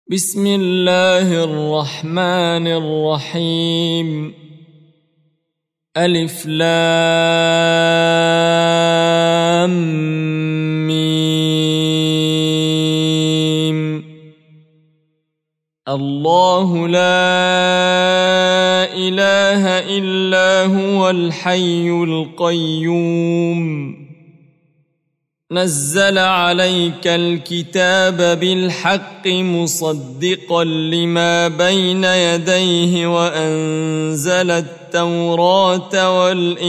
بسم الله الرحمن الرحيم. ألف لام ميم. الله لا إله إلا هو الحي القيوم. نزل عليك الكتاب بالحق مصدقا لما بين يديه وأنزل التوراة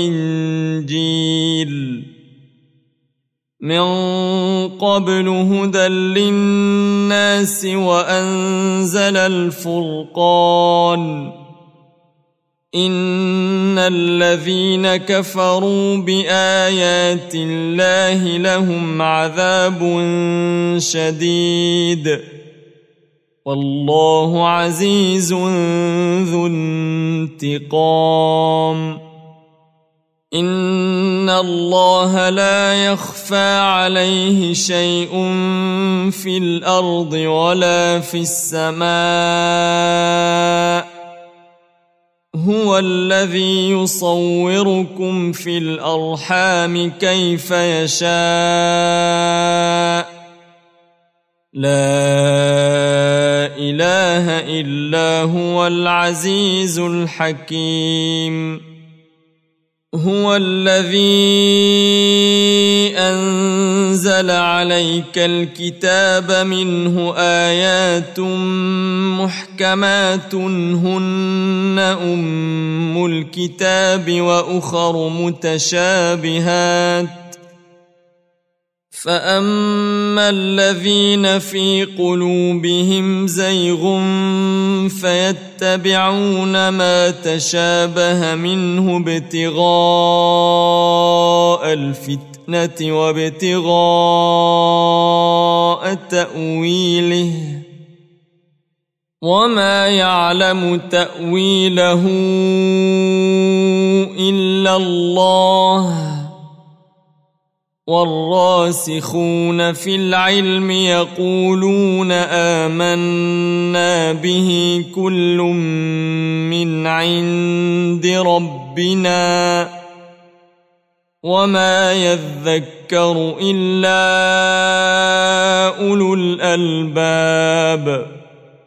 والإنجيل من قبل هدى للناس وأنزل الفرقان. إن الذين كفروا بآيات الله لهم عذاب شديد والله عزيز ذو انتقام. إن الله لا يخفى عليه شيء في الأرض ولا في السماء. هو الذي يصوركم في الأرحام كيف يشاء. لا إله إلا هو العزيز الحكيم. هو الذي أنزل عليك الكتاب منه آيات محكمات هن أم الكتاب وأخر متشابهات. فأما الذين في قلوبهم زيغ فيتبعون ما تشابه منه ابتغاء الفتنة وابتغاء تأويله وما يعلم تأويله إلا الله. والراسخون في العلم يقولون آمنا به كل من عند ربنا وما يذكر إلا أولو الألباب.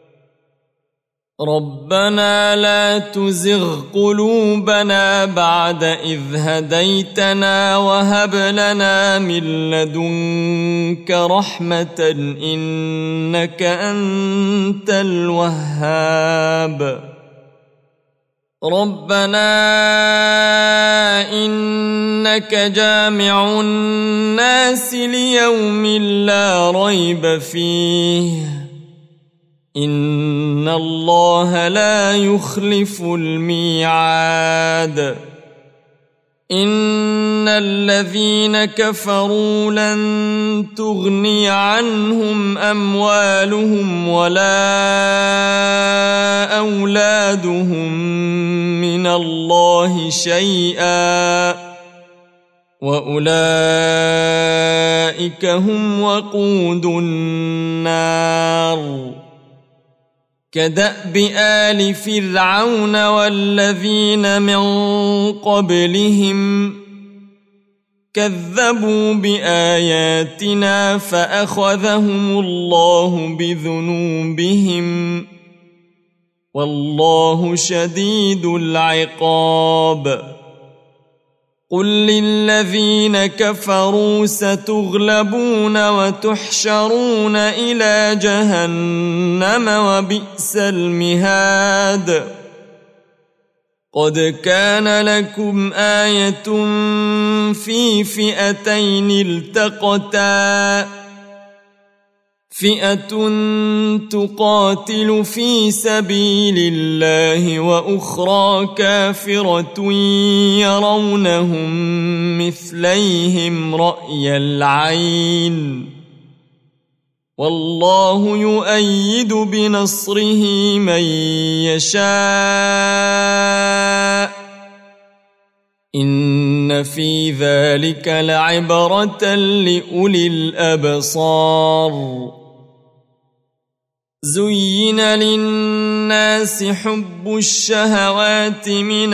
ربنا لا تزغ قلوبنا بعد إذ هديتنا وهب لنا من لدنك رحمة إنك أنت الوهاب. ربنا إنك جامع الناس ليوم لا ريب فيه إن الله لا يخلف الميعاد. إن الذين كفروا لن تغني عنهم أموالهم ولا أولادهم من الله شيئا وأولئك هم وقود النار. كدأب آل فرعون والذين من قبلهم كذبوا بآياتنا فأخذهم الله بذنوبهم والله شديد العقاب. قل للذين كفروا ستغلبون وتحشرون إلى جهنم وبئس المهاد. قد كان لكم آية في فئتين التقتا فئة تقاتل في سبيل الله وأخرى كافرة يرونهم مثليهم رأي العين والله يؤيد بنصره من يشاء. إن في ذلك لعبرة لأولي الأبصار. زين للناس حب الشهوات من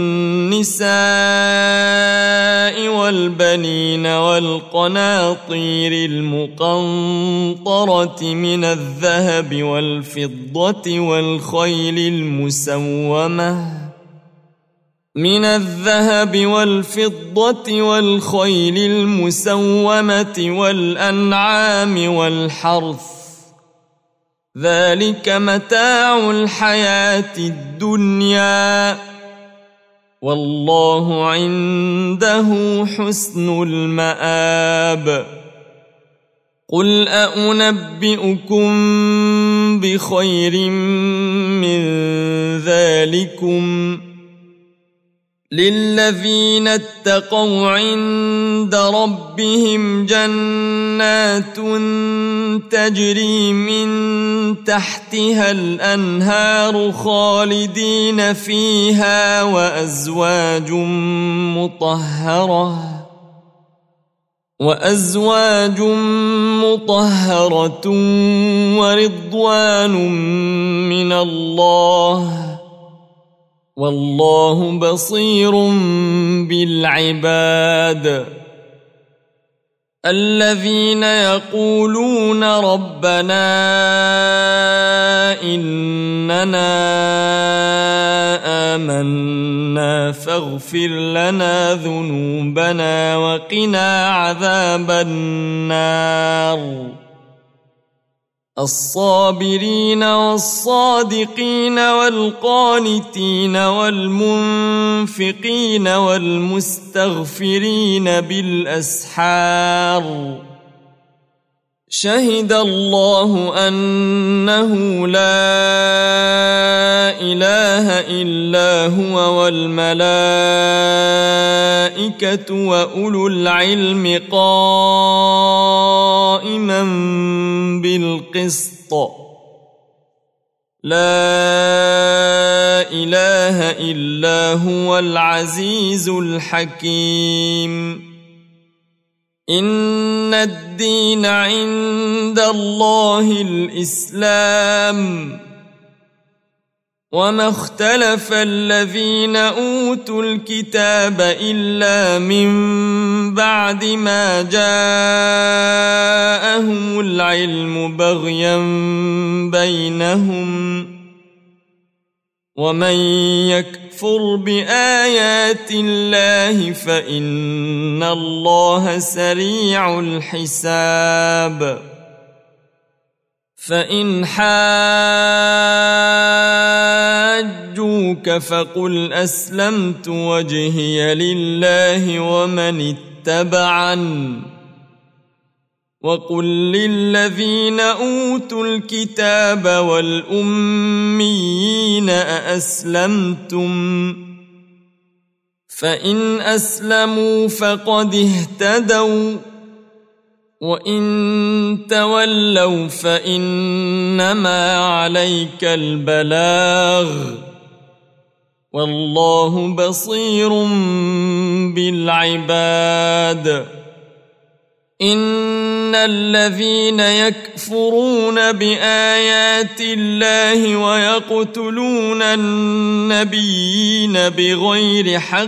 النساء والبنين والقناطير المقنطرة من الذهب والفضة والخيل المسومة والأنعام والحرث، ذلك متاع الحياة الدنيا، والله عنده حسن المآب. قل أنبئكم بخير من ذلكم للذين اتقوا عند ربهم جنات تجري من تحتها الأنهار خالدين فيها وأزواج مطهرة ورضوان من الله، والله بصير بالعباد. الذين يقولون ربنا إننا آمنا فاغفر لنا ذنوبنا وقنا عذاب النار. الصابرين والصادقين والقانتين والمنفقين والمستغفرين بالأسحار. شهد الله أنه لا إله إلا هو والملائكة وأولو العلم قائما بالقسط. لا إله إلا هو العزيز الحكيم. إن الدين عند الله الإسلام، وما اختلف الذين أوتوا الكتاب إلا من بعد ما جاءهم العلم بغيا بينهم، ومن يكفر بآيات الله فإن الله سريع الحساب. فإن حاجوك فقل أسلمت وجهي لله ومن اتبعني، وقل للذين أوتوا الكتاب والأميين أأسلمتم؟ فإن أسلموا فقد اهتدوا، وإن تولوا فإنما عليك البلاغ، والله بصير بالعباد. إن الذين يكفرون بآيات الله ويقتلون النبيين بغير حق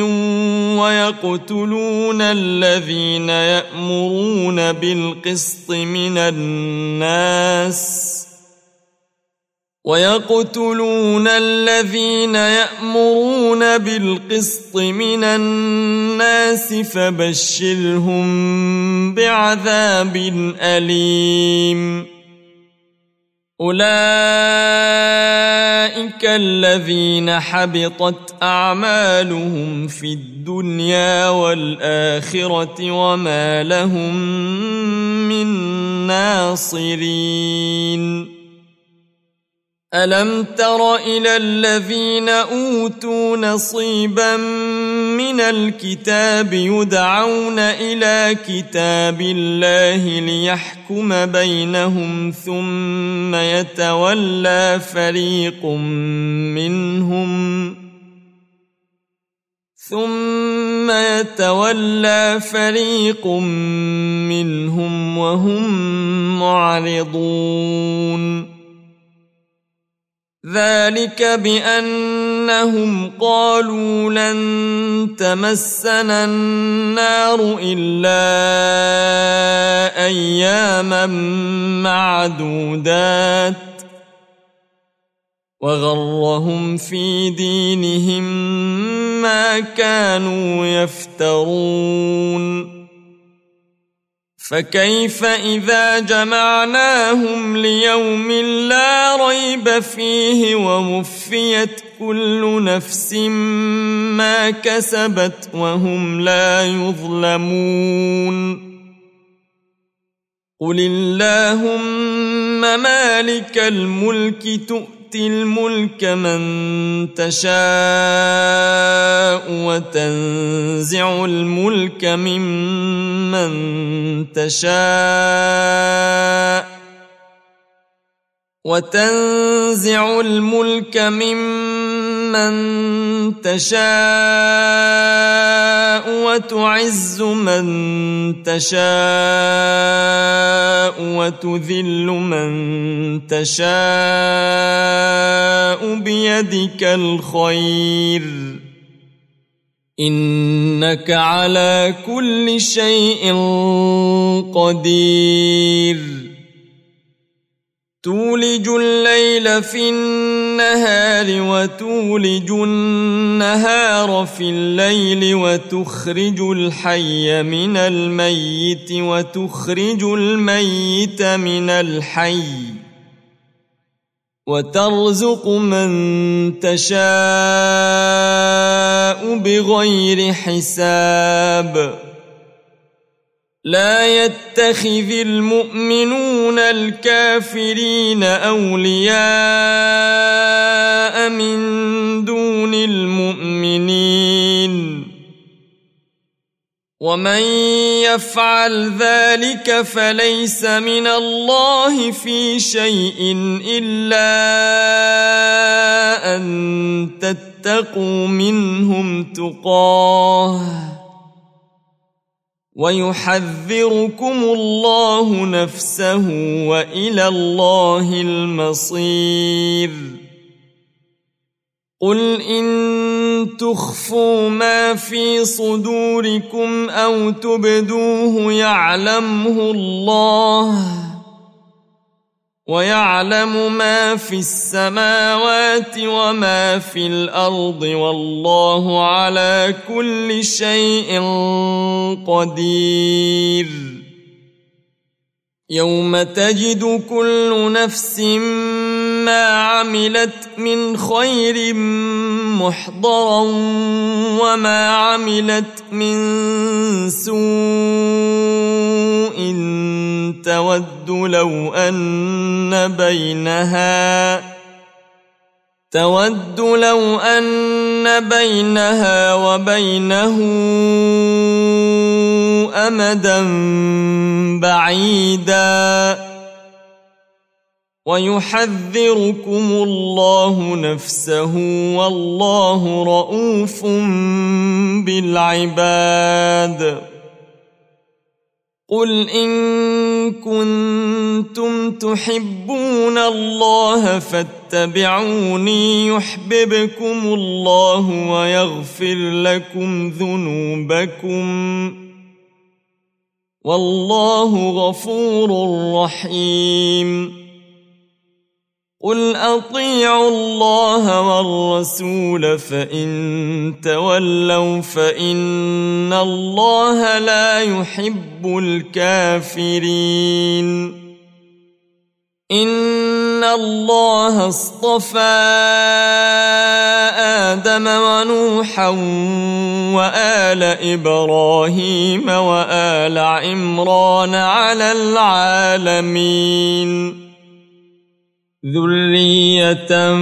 ويقتلون الذين يأمرون بالقسط من الناس فبشرهم بعذاب أليم. أولئك الذين حبطت أعمالهم في الدنيا والآخرة وما لهم من ناصرين. ألم تر إلى الذين أوتوا نصيبا من الكتاب يدعون إلى كتاب الله ليحكم بينهم ثم يتولى فريق منهم وهم معرضون. ذلك بأنهم قالوا لن تمسنا النار إلا أياما معدودات وغرهم في دينهم ما كانوا يفترون فكيف إذا جمعناهم ليوم لا ريب فيه ووفيت كل نفس ما كسبت وهم لا يظلمون قل اللهم مالك الملك تؤتي الملك من تشاء وتنزع الملك ممن تشاء وتعز من تشاء وتذل من تشاء بيدك الخير إنك على كل شيء قدير تولج الليل في النهار وتولج النهار في الليل وتخرج الحي من الميت وتخرج الميت من الحي وترزق من تشاء بغير حساب لا يتخذ المؤمنون الكافرين أولياء من دون المؤمنين ومن يفعل ذلك فليس من الله في شيء إلا أن تتقوا منهم تقاه ويحذركم الله نفسه وإلى الله المصير قل إن تخفوا ما في صدوركم أو تبدوه يعلمه الله ويعلم ما في السماوات وما في الأرض والله على كل شيء قدير يوم تجد كل نفس ما عملت من خير محضرا وما عملت من سوء تود لو أن بينها وبينه أمدا بعيدا ويحذركم الله نفسه والله رؤوف بالعباد قل إن كنتم تحبون الله فاتبعوني يحببكم الله ويغفر لكم ذنوبكم والله غفور رحيم قل أطيعوا الله والرسول فإن تولوا فإن الله لا يحب الكافرين إن الله اصطفى آدم ونوحا وآل إبراهيم وآل عمران على العالمين ذرية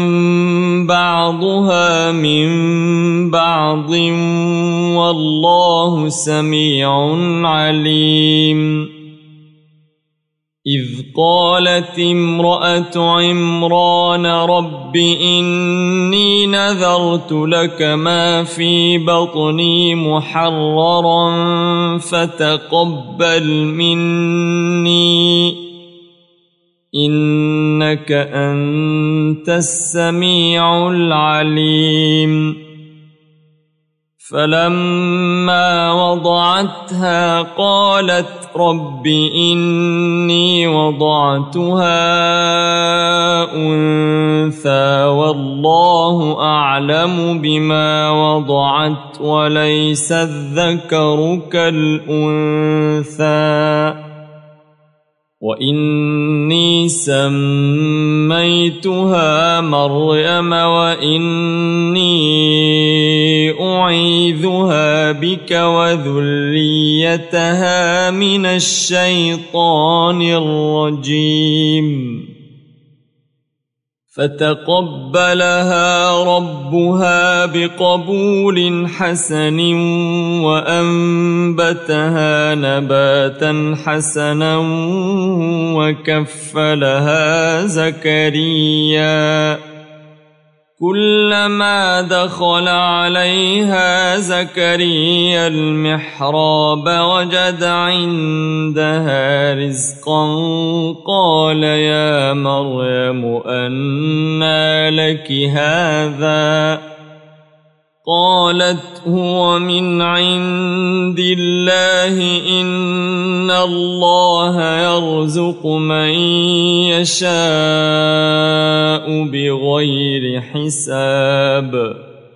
بعضها من بعض والله سميع عليم إذ قالت امرأة عمران رب إني نذرت لك ما في بطني محررا فتقبل مني إنك أنت السميع العليم فلما وضعتها قالت رب إني وضعتها أنثى والله أعلم بما وضعت وليس الذكر كالأنثى وإني سميتها مريم وإني أعيذها بك وذريتها من الشيطان الرجيم فتقبلها ربها بقبول حسن وأنبتها نباتا حسنا وكفلها زكريا كلما دخل عليها زكريا المحراب وجد عندها رزقا قال يا مريم أنى لك هذا قالت هو من عند الله إن الله يرزق من يشاء بغير حساب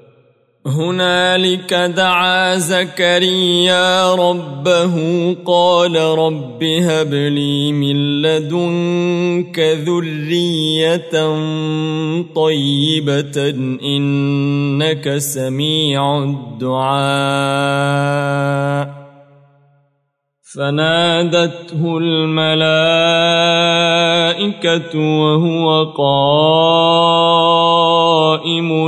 هنالك دعا زكريا ربه قال رب هب لي من لدنك ذرية طيبة إنك سميع الدعاء فنادته الملائكة وهو قائم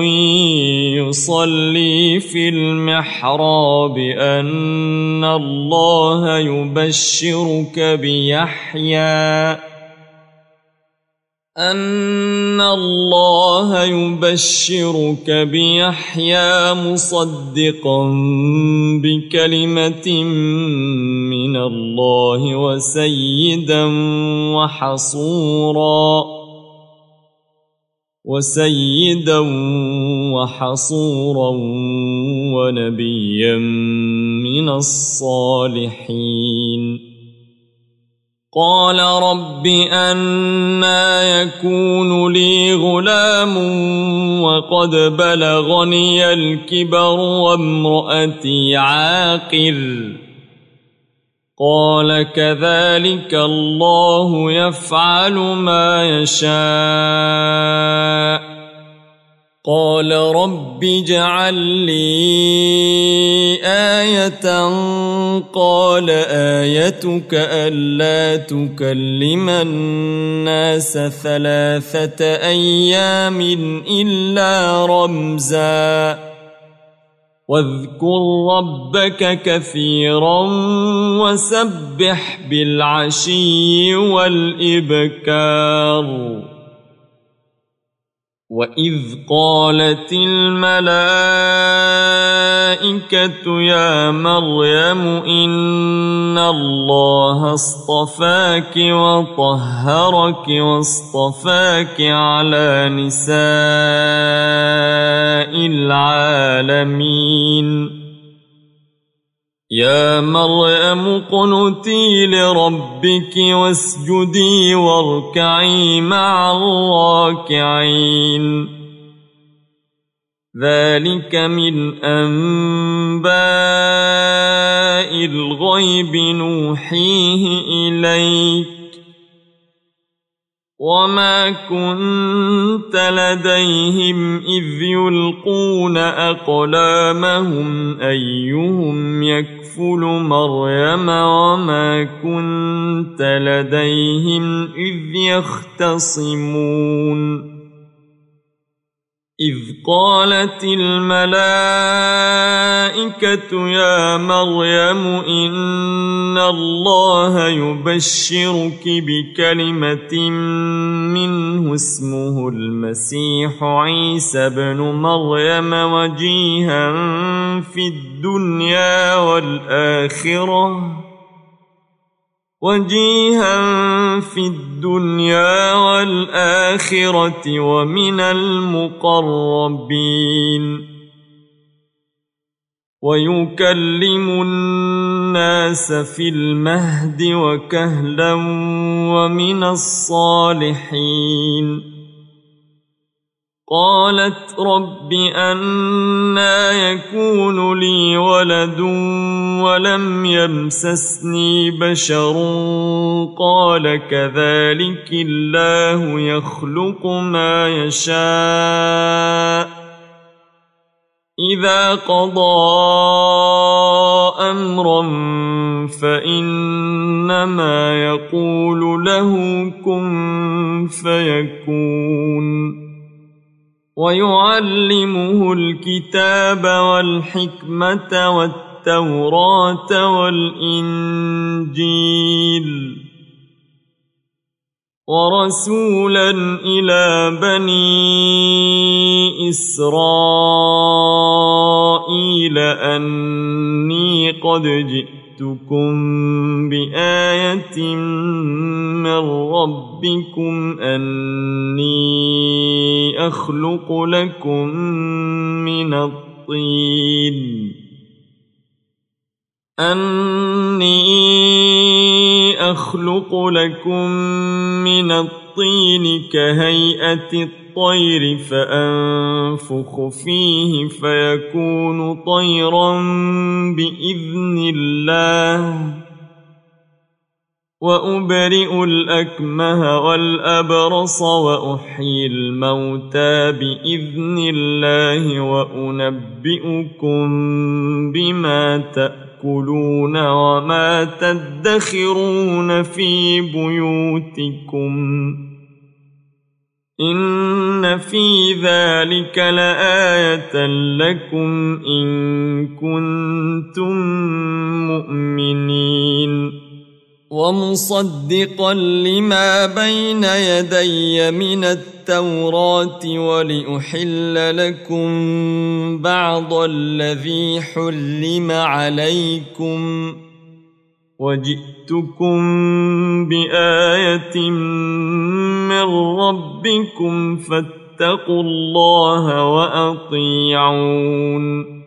يصلي في المحراب أن الله يبشرك بيحيى مصدقا بكلمة من الله وسيدا وحصورا ونبيا من الصالحين قال رب أنى يكون لي غلام وقد بلغني الكبر وامرأتي عاقر قال كذلك الله يفعل ما يشاء قال رب اجعل لي آية قال آيتك ألا تكلم الناس 3 أيام إلا رمزا واذكر ربك كثيرا وسبح بالعشي والإبكار وإذ قالت الملائكة يا مريم إن الله اصطفاك وطهرك واصطفاك على نساء العالمين يا مريم اقنتي لربك واسجدي واركعي مع الراكعين ذلك من أنباء الغيب نوحيه إليك وما كنت لديهم إذ يلقون أقلامهم أيهم يكفل مريم وما كنت لديهم إذ يختصمون إذ قالت الملائكة يا مريم إن الله يبشرك بكلمة منه اسمه المسيح عيسى بن مريم وجيها في الدنيا والآخرة وجيها في الدنيا والآخرة ومن المقربين ويكلم الناس في المهد وكهلا ومن الصالحين قالت رب أنى يكون لي ولد ولم يمسسني بشر قال كذلك الله يخلق ما يشاء إذا قضى أمرا فإنما يقول له كن فيكون ويعلمه الكتاب والحكمة والتوراة والإنجيل ورسولا إلى بني إسرائيل أني قد جئتكم بآية من ربكم أني أخلق لكم من الطين كهيئة الطير فأنفخ فيه فيكون طيرا بإذن الله وأبرئ الأكمه والأبرص وأحيي الموتى بإذن الله وأنبئكم بما تأكلون وما تدخرون في بيوتكم إن في ذلك لآية لكم إن كنتم مؤمنين ومصدقا لما بين يدي من التوراة ولأحل لكم بعض الذي حرم عليكم وجئتكم بآية من ربكم فاتقوا الله وأطيعون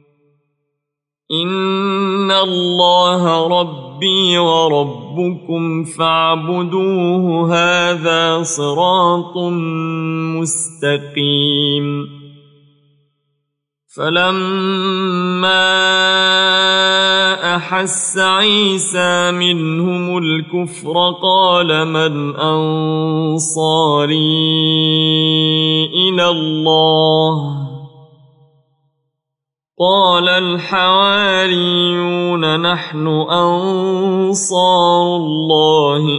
إن الله ربي وربكم فاعبدوه هذا صراط مستقيم فلما أحس عيسى منهم الكفر قال من أنصاري إلى الله قال الحواريون نحن أنصار الله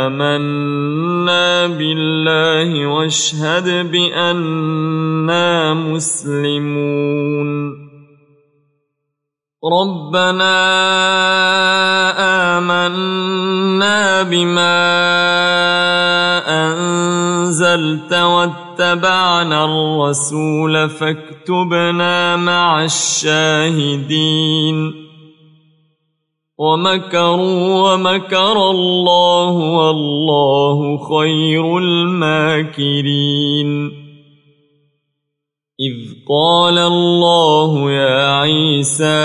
آمنا بالله واشهد بأننا مسلمون ربنا آمنا بما أنزلت واتبعنا الرسول فاكتبنا مع الشاهدين ومكروا ومكر الله والله خير الماكرين إذ قال الله يا عيسى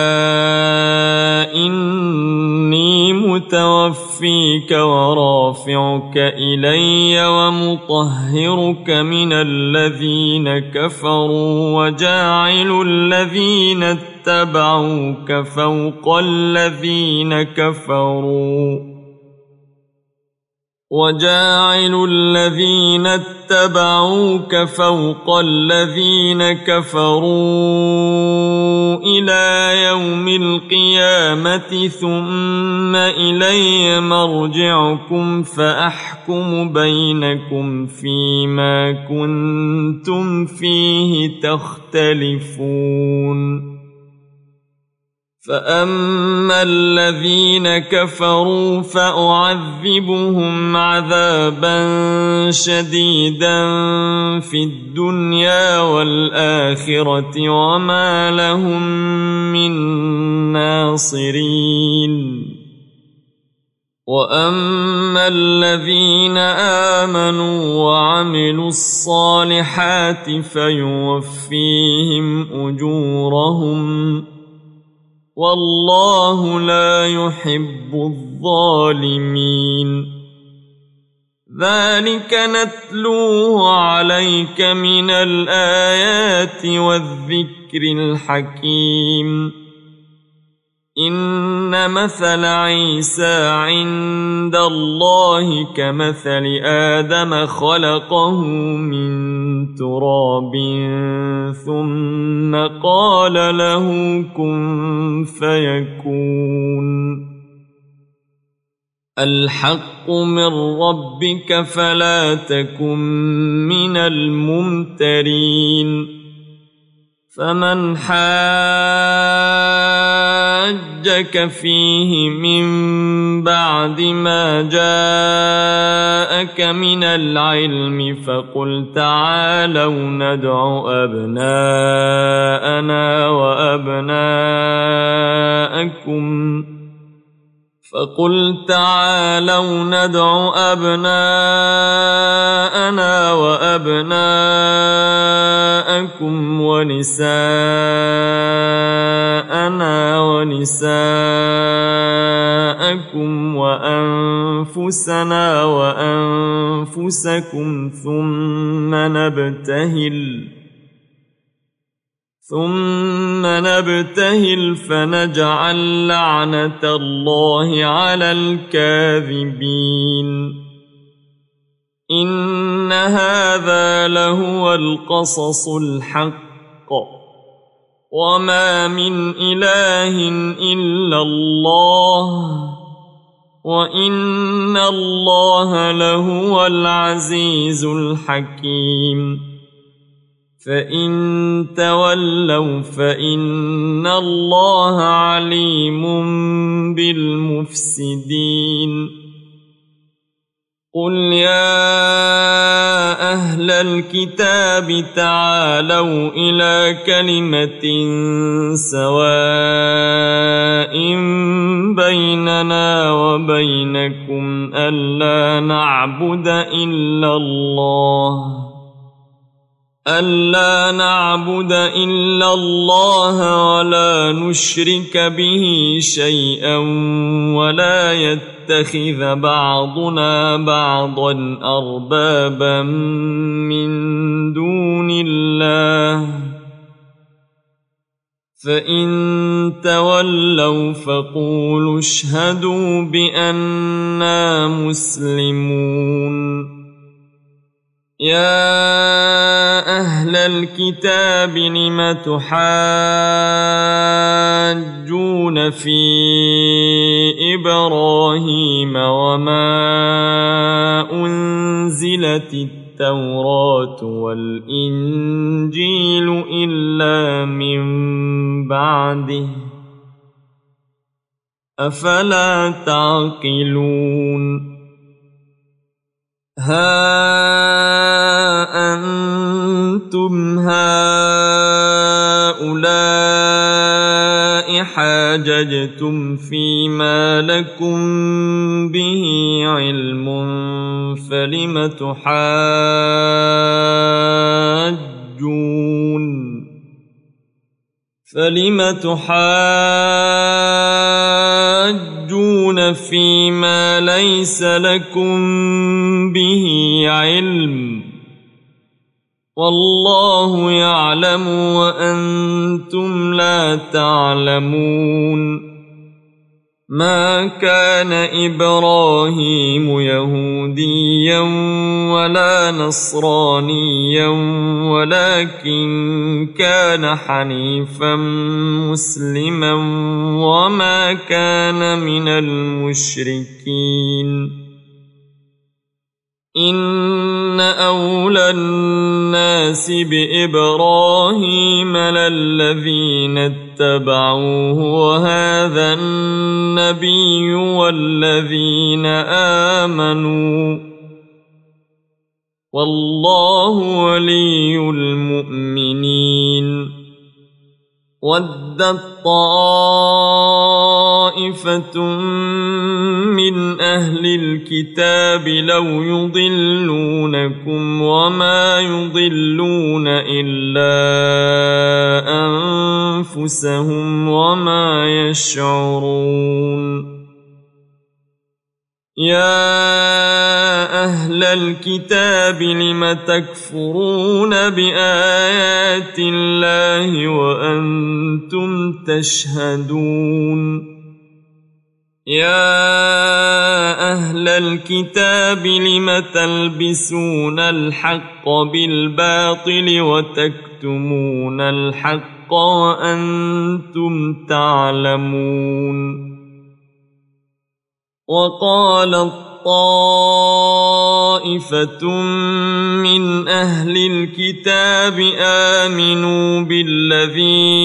إني متوفيك ورافعك إلي ومطهرك من الذين كفروا وجاعل الذين اتبعوك فوق الذين كفروا إلى يوم القيامة ثم إلي مرجعكم فأحكم بينكم فيما كنتم فيه تختلفون فأما الذين كفروا فأعذبهم عذابا شديدا في الدنيا والآخرة وما لهم من ناصرين وأما الذين آمنوا وعملوا الصالحات فيوفيهم أجورهم والله لا يحب الظالمين. ذلك نتلوه عليك من الآيات والذكر الحكيم. إن مثل عيسى عند الله كمثل آدم خلقه من تراب ثم قال له كن فيكون. الحق من ربك فلا تكن من الممترين. فمن حاجك فيه من بعد ما جاءك من العلم فقل تعالوا ندع أبناءنا وأبناءكم ونساءنا ونساءكم وأنفسنا وأنفسكم ثم نبتهل فنجعل لعنة الله على الكاذبين. إن هذا لهو القصص الحق وما من إله إلا الله وإن الله لهو العزيز الحكيم. فإن تولوا فإن الله عليم بالمفسدين. قل يا أهل الكتاب تعالوا إلى كلمة سواء بيننا وبينكم ألا نعبد إلا الله ولا نشرك به شيئا ولا يتخذ بعضنا بعضا أربابا من دون الله. فإن تولوا فقولوا اشهدوا بأننا مسلمون. يا أهل الكتاب لم تحاجون في إبراهيم وما أنزلت التوراة والإنجيل إلا من بعده أفلا تعقلون. ها أنتم هؤلاء حاججتم فيما لكم به علم فلم تحاجون فيما ليس لكم به علم والله يعلم وأنتم لا تعلمون. ما كان إبراهيم يهوديا ولا نصرانيا ولكن كان حنيفا مسلما وما كان من المشركين. إن أولى الناس بإبراهيم للذين اتبعوه وهذا النبي والذين آمنوا والله ولي المؤمنين. ودت طائفة من أهل أهل الكتاب لو يضلونكم وما يضلون إلا أنفسهم وما يشعرون يا أهل الكتاب لم تكفرون بآيات الله وأنتم تشهدون يا أهل الكتاب لم تلبسون الحق بالباطل وتكتمون الحق وأنتم تعلمون وقالت طائفة من أهل الكتاب آمنوا بالذي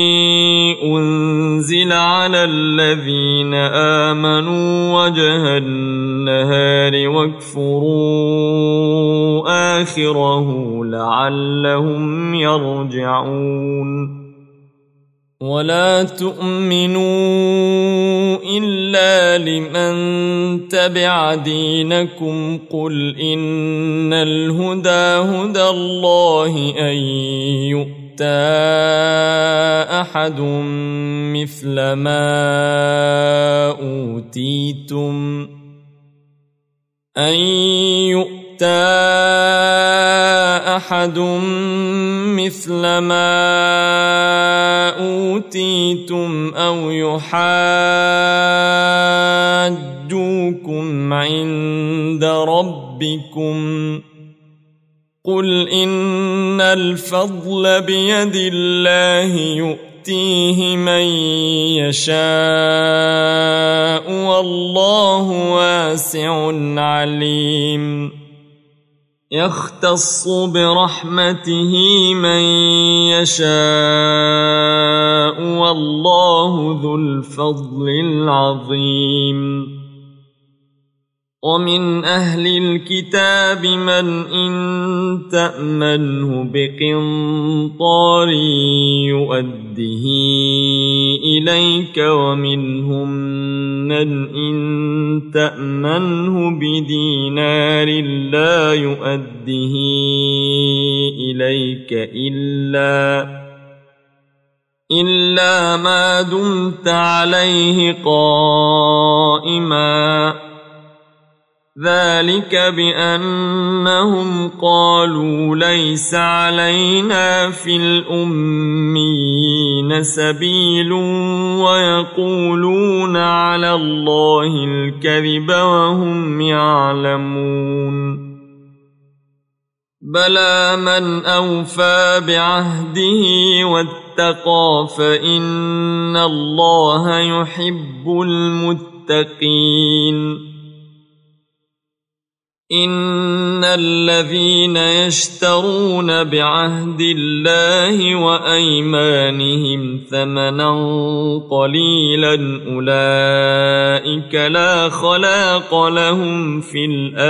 أنزل على الذين آمنوا وجه النهار واكفروا آخره لعلهم يرجعون ولا تؤمنوا إلا لمن تبع دينكم قل إن الهدى هدى الله أن يؤتى أحد مثل ما أوتيتم أحد مثل ما أوتيتم أو يحاجوكم عند ربكم قل إن الفضل بيد الله يؤتيه من يشاء والله واسع عليم يختص برحمته من يشاء والله ذو الفضل العظيم ومن أهل الكتاب من إن تأمنه بقنطار يؤده إليك ومنهم من إن تأمنه بدينار لا يؤده إليك إلا ما دمت عليه قائما ذلك بأنهم قالوا ليس علينا في الأميين سبيل ويقولون على الله الكذب وهم يعلمون بلى من أوفى بعهده واتقى فإن الله يحب المتقين إن الذين يشترون بعهد الله وأيمانهم ثمنا قليلا أولئك لا خلاق لهم في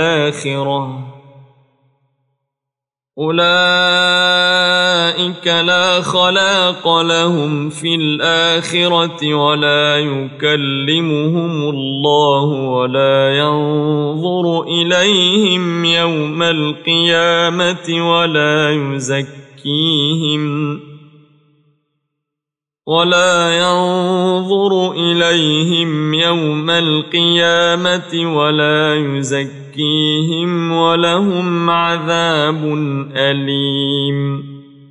الآخرة ولا يكلمهم الله ولا ينظر إليهم يوم القيامة ولا يزكيهم ولهم عذاب أليم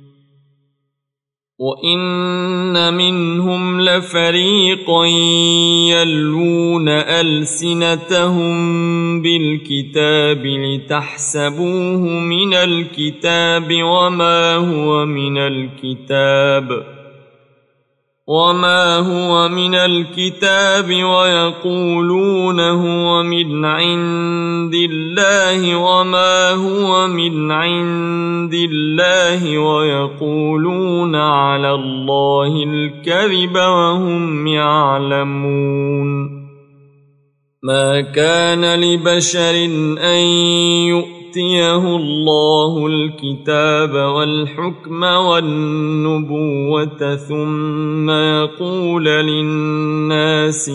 وإن منهم لفريقا يلوون ألسنتهم بالكتاب لتحسبوه من الكتاب وما هو من الكتاب ويقولون هو من عند الله وما هو من عند الله ويقولون على الله الكذب وهم يعلمون ما كان لبشر أن يؤتى يؤتيه الله الكتاب والحكم والنبوة ثم يقول للناس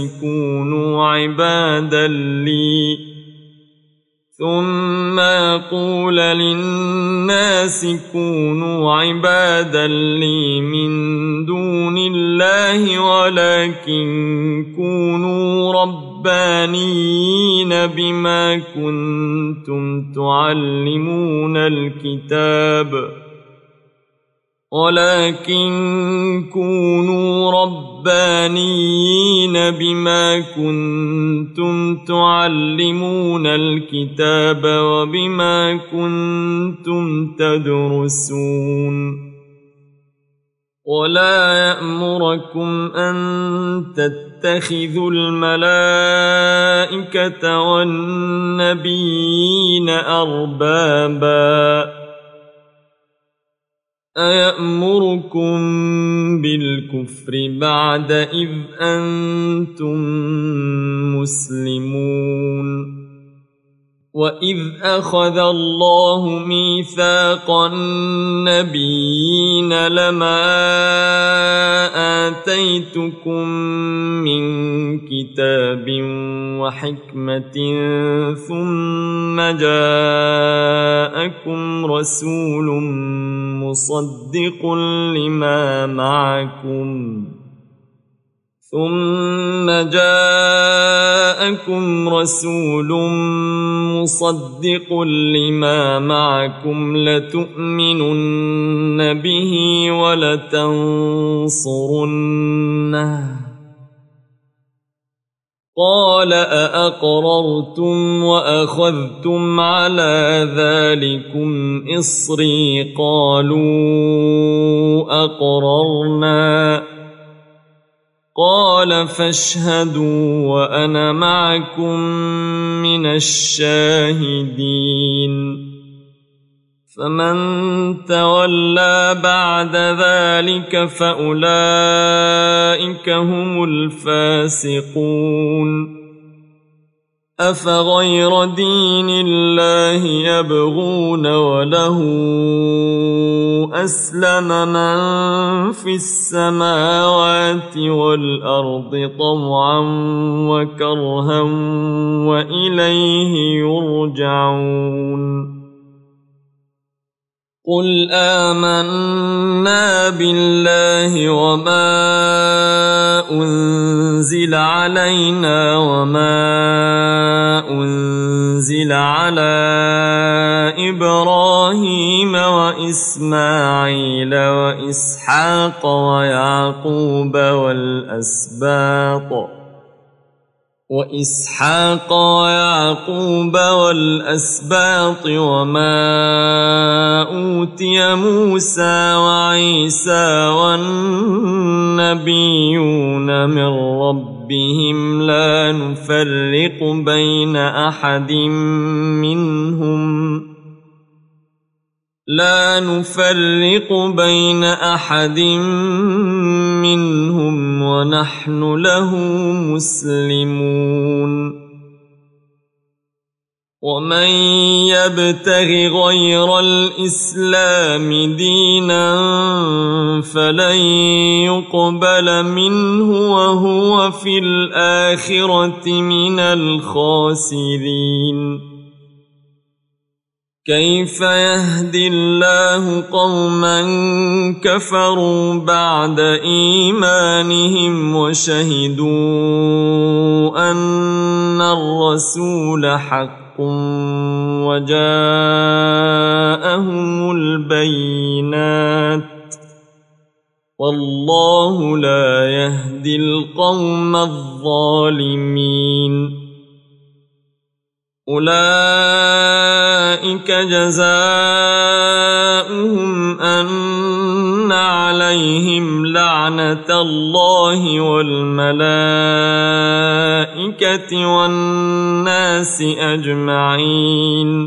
كونوا عبادا لي من دون الله ولكن كونوا ربانيين بما كنتم تعلمون الكتاب وبما كنتم تدرسون ولا يأمركم أن تتخذوا الملائكة والنبيين أربابا أيأمركم بالكفر بعد إذ أنتم مسلمون وإذ أخذ الله ميثاق النبيين لما آتيتكم من كتاب وحكمة ثم جاءكم رسول مصدق لما معكم لتؤمنن به ولتنصرنه قال أأقررتم وأخذتم على ذلكم إصري قالوا أقررنا قال فاشهدوا وأنا معكم من الشاهدين فمن تولى بعد ذلك فأولئك هم الفاسقون أفغير دين الله يبغون وله أسلم من في السماوات والأرض طوعا وكرها وإليه يرجعون قل آمنا بالله وما أنزل علينا وما أنزل على إبراهيم وإسماعيل وإسحاق ويعقوب والأسباط وما أوتي موسى وعيسى والنبيون من ربهم لا نفرق بين أحد منهم ونحن له مسلمون ومن يبتغ غير الإسلام دينا فلن يقبل منه وهو في الآخرة من الخاسرين كيف يهدي الله قوما كفروا بعد إيمانهم وشهدوا أن الرسول حق وجاءهم البينات والله لا يهدي القوم الظالمين أولئك جزاؤهم أن عليهم لعنة الله والملائكة والناس أجمعين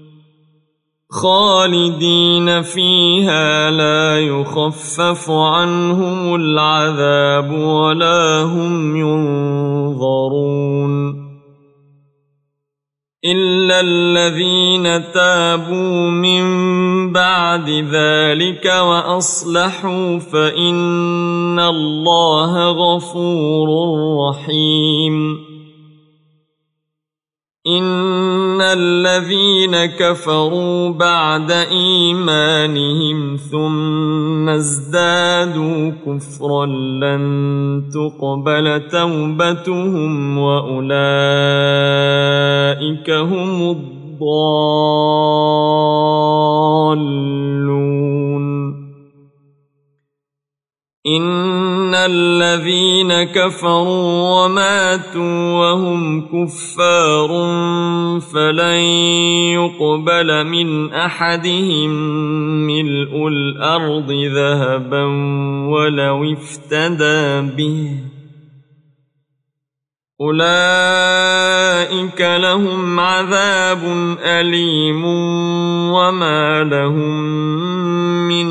خالدين فيها لا يخفف عنهم العذاب ولا هم ينظرون إلا الذين تابوا من بعد ذلك وأصلحوا فإن الله غفور رحيم. إن الذين كفروا بعد إيمانهم ثم ازدادوا كفرا لن تقبل توبتهم وأولئك هم الضالون. إن الذين كفروا وماتوا وهم كفار فلن يقبل من أحدهم ملء الأرض ذهبا ولو افتدى به، أولئك لهم عذاب أليم وما لهم من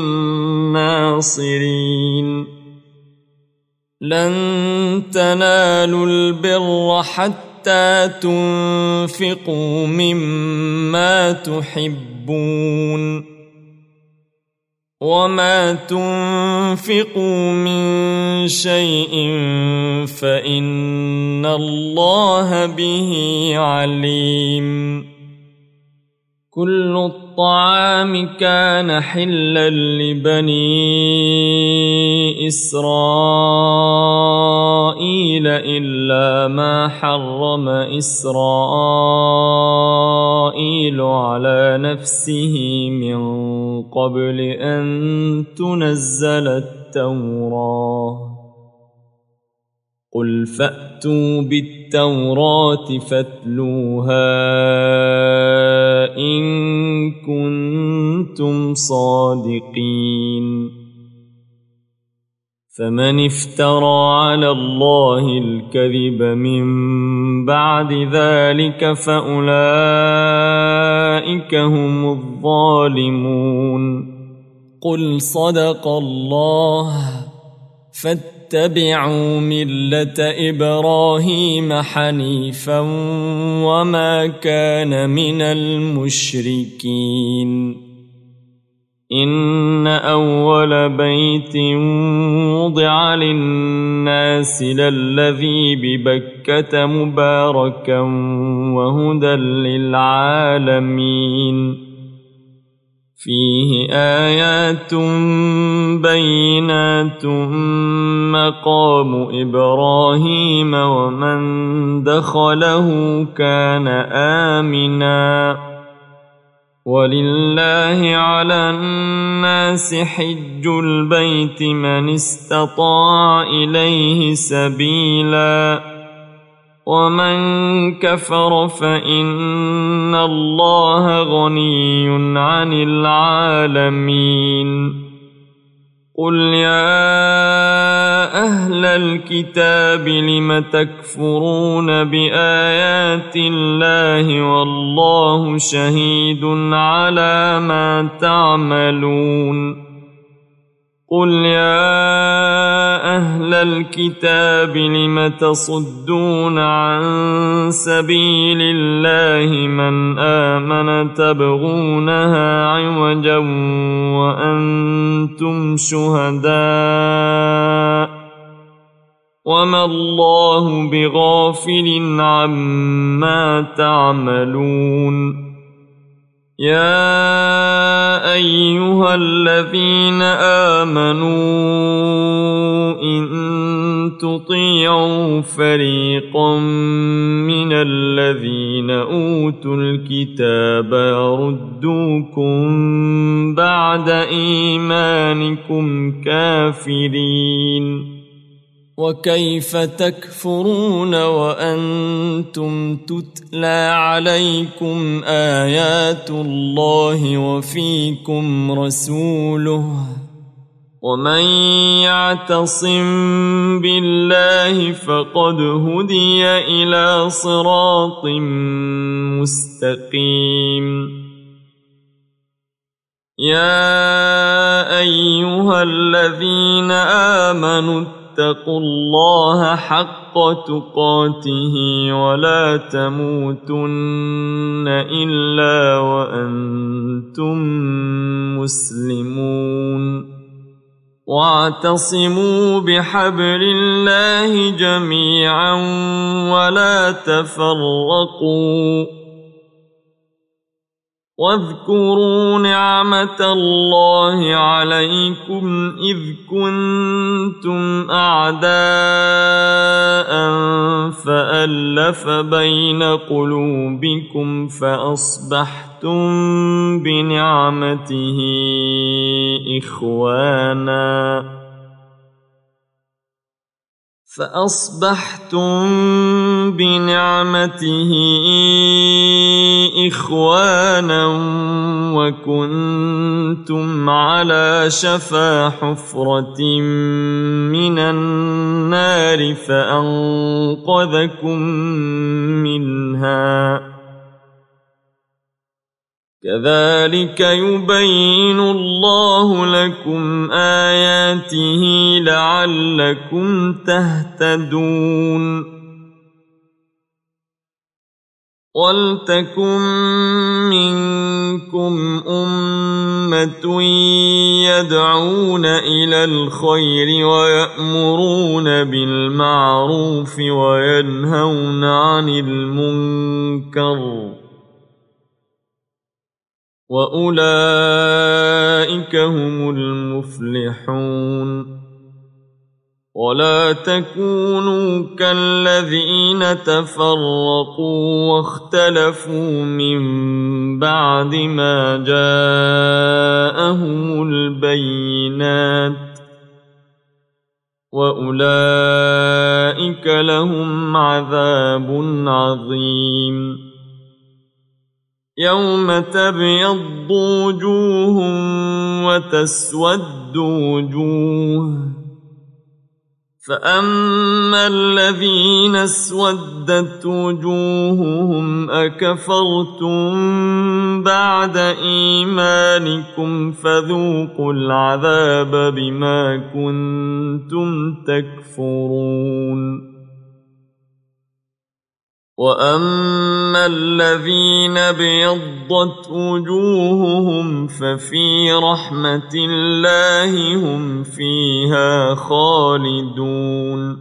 ناصرين. لن تنالوا البر حتى تنفقوا مما تحبون، وما تنفقوا من شيء فإن الله به عليم. كل الطعام كان حلا لبني إسرائيل إلا ما حرم إسرائيل على نفسه من قبل أن تنزل التوراة. قل فأتوا بالتوراة فاتلوها إن كنتم صادقين. فمن افترى على الله الكذب من بعد ذلك فأولئك هم الظالمون. قل صدق الله فاتبعوا ملة إبراهيم حنيفا وما كان من المشركين. إن أول بيت وضع للناس للذي ببكة مباركا وهدى للعالمين. فيه آيات بينات مقام إبراهيم ومن دخله كان آمنا. ولله على الناس حج البيت من استطاع إليه سبيلا ومن كفر فإن الله غني عن العالمين. قل يا أهل الكتاب لم تكفرون بآيات الله والله شهيد على ما تعملون. قل يا أهل الكتاب لم تصدون عن سبيل الله من آمن تبغونها عوجا وأنتم شهداء وما الله بغافل عما تعملون. يا أيها الذين آمنوا إن تطيعوا فريقا من الذين أوتوا الكتاب يردوكم بعد إيمانكم كافرين. وكيف تكفرون وأنتم تتلى عليكم آيات الله وفيكم رسوله ومن يعتصم بالله فقد هدي إلى صراط مستقيم. يا أيها الذين آمنوا اتقوا الله حق حق تقاته ولا تموتن إلا وأنتم مسلمون واعتصموا بحبل الله جميعا ولا تفرقوا واذكروا نعمة الله عليكم إذ كنتم أعداء فألف بين قلوبكم فأصبحتم بنعمته إخوانا وكنتم على شفا حفرة من النار فأنقذكم منها كذلك يبين الله لكم آياته لعلكم تهتدون ولتكن منكم أمة يدعون إلى الخير ويأمرون بالمعروف وينهون عن المنكر وأولئك هم المفلحون ولا تكونوا كالذين تفرقوا واختلفوا من بعد ما جاءهم البينات وأولئك لهم عذاب عظيم يوم تبيض وجوه وتسود وجوه فأما الذين اسودت وجوههم أكفرتم بعد إيمانكم فذوقوا العذاب بما كنتم تكفرون وأما الذين ابيضت وجوههم ففي رحمة الله هم فيها خالدون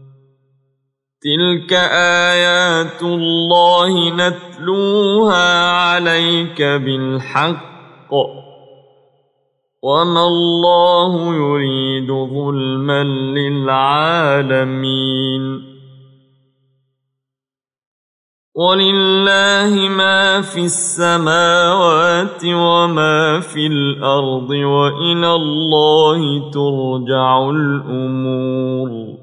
تلك آيات الله نتلوها عليك بالحق وما الله يريد ظلما للعالمين ولله ما في السماوات وما في الأرض وإلى الله ترجع الأمور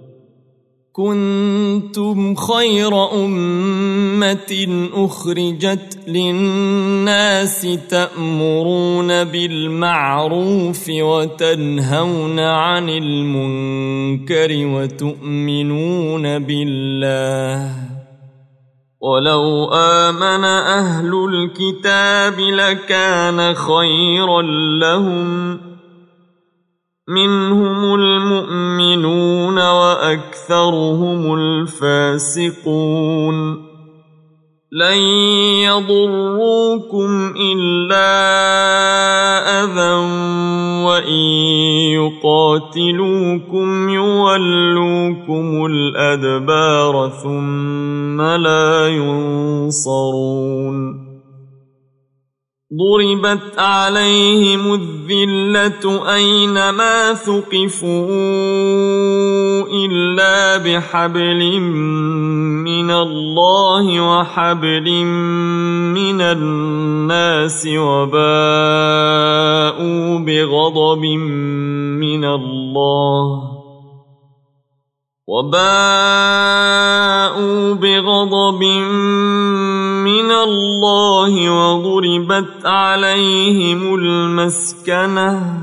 كنتم خير أمة أخرجت للناس تأمرون بالمعروف وتنهون عن المنكر وتؤمنون بالله ولو آمن أهل الكتاب لكان خيرا لهم منهم المؤمنون وأكثرهم الفاسقون لن يضروكم إلا أذى وإن يقاتلوكم يولوكم الأدبار ثم لا ينصرون ضربت عليهم الذلة أينما ثقفوا إلا بحبل من الله وحبل من الناس وباءوا بغضب من الله وضربت عليهم المسكنة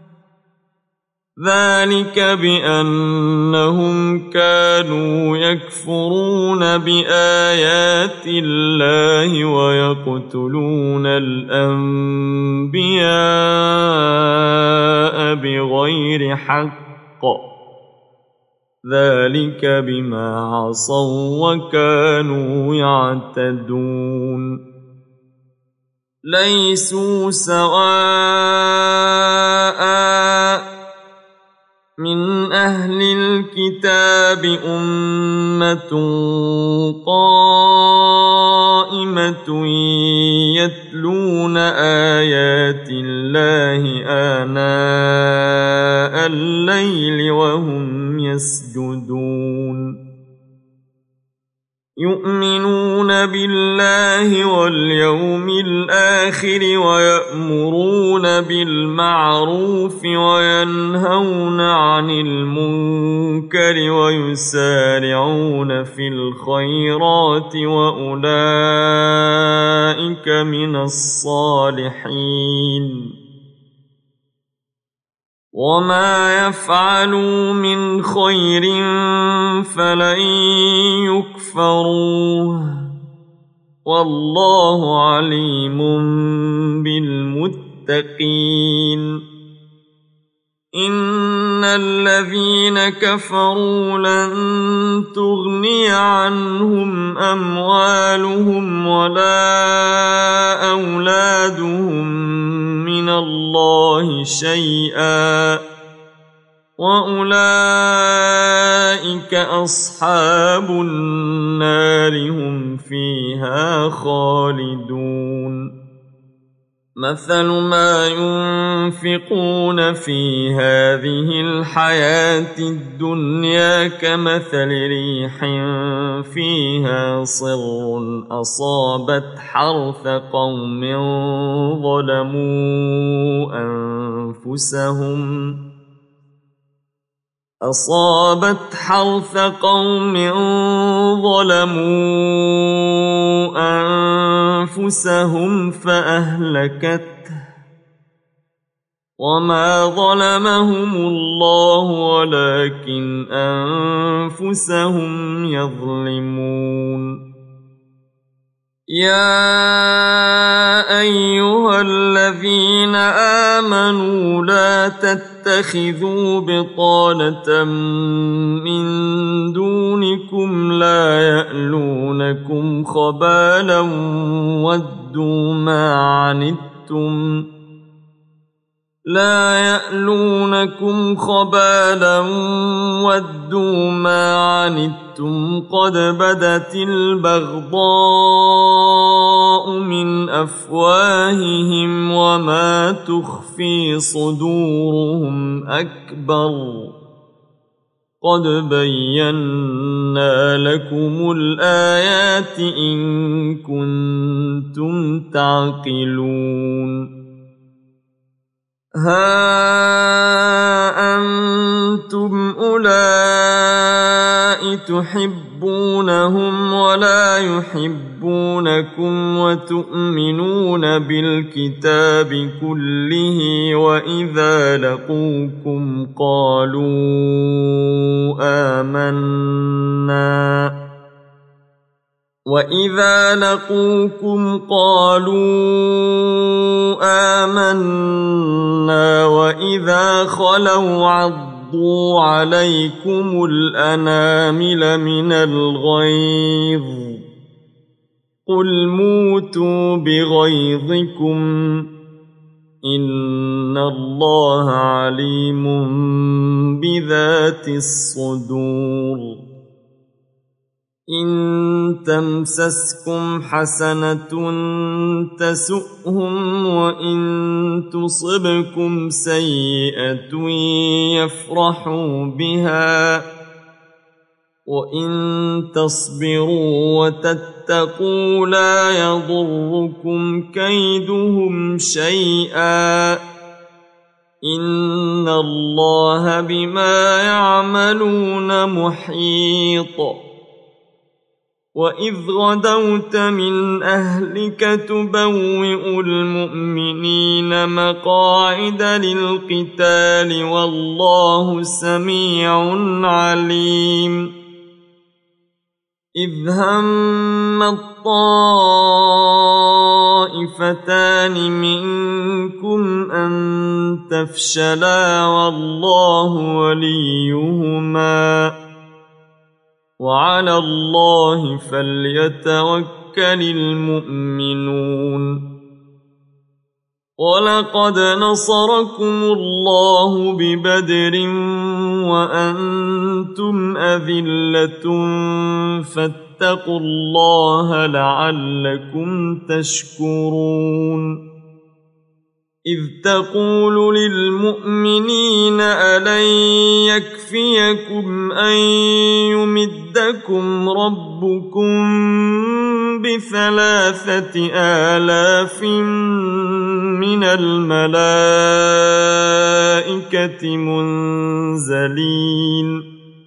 ذلك بأنهم كانوا يكفرون بآيات الله ويقتلون الأنبياء بغير حق ذلك بما عصوا وكانوا يعتدون ليسوا سواء من أهل الكتاب أمة قائمة يتلون آيات الله آناء الليل وهم يسجدون يؤمنون بالله واليوم الآخر ويأمرون بالمعروف وينهون عن المنكر ويسارعون في الخيرات وأولئك من الصالحين وما يفعلوا من خير فلن يكفروه والله عليم بالمتقين إن الذين كفروا لن تغني عنهم أموالهم ولا أولادهم من الله شيئا وأولئك أصحاب النار هم فيها خالدون مثل ما ينفقون في هذه الحياة الدنيا كمثل ريح فيها صر أصابت حرث قوم ظلموا أنفسهم فأهلكته وما ظلمهم الله ولكن أنفسهم يظلمون يا أيها الذين آمنوا لا تتخذوا بطانة من دونكم لا يألونكم خبالا ودوا ما عنتم قد بدت البغضاء من أفواههم وما تخفي صدورهم أكبر قد بينا لكم الآيات إن كنتم تعقلون ها أنتم أولئك تحبونهم ولا يحبونكم وتؤمنون بالكتاب كله وإذا لقوكم قالوا آمنا وإذا خلوا عضوا عليكم الأنامل من الغيظ قل موتوا بغيظكم إن الله عليم بذات الصدور إن تمسسكم حسنة تسؤهم وإن تصبكم سيئة يفرحوا بها وإن تصبروا وتتقوا لا يضركم كيدهم شيئا إن الله بما يعملون محيط وإذ غدوت من أهلك تبوئ المؤمنين مقاعد للقتال والله سميع عليم إذ هم الطائفتان منكم أن تفشلا والله وليهما وعلى الله فليتوكل المؤمنون. ولقد نصركم الله ببدر وأنتم أذلة فاتقوا الله لعلكم تشكرون. إذ تقول للمؤمنين ألن يكفيكم أن يمدكم ربكم ب3,000 من الملائكة منزلين؟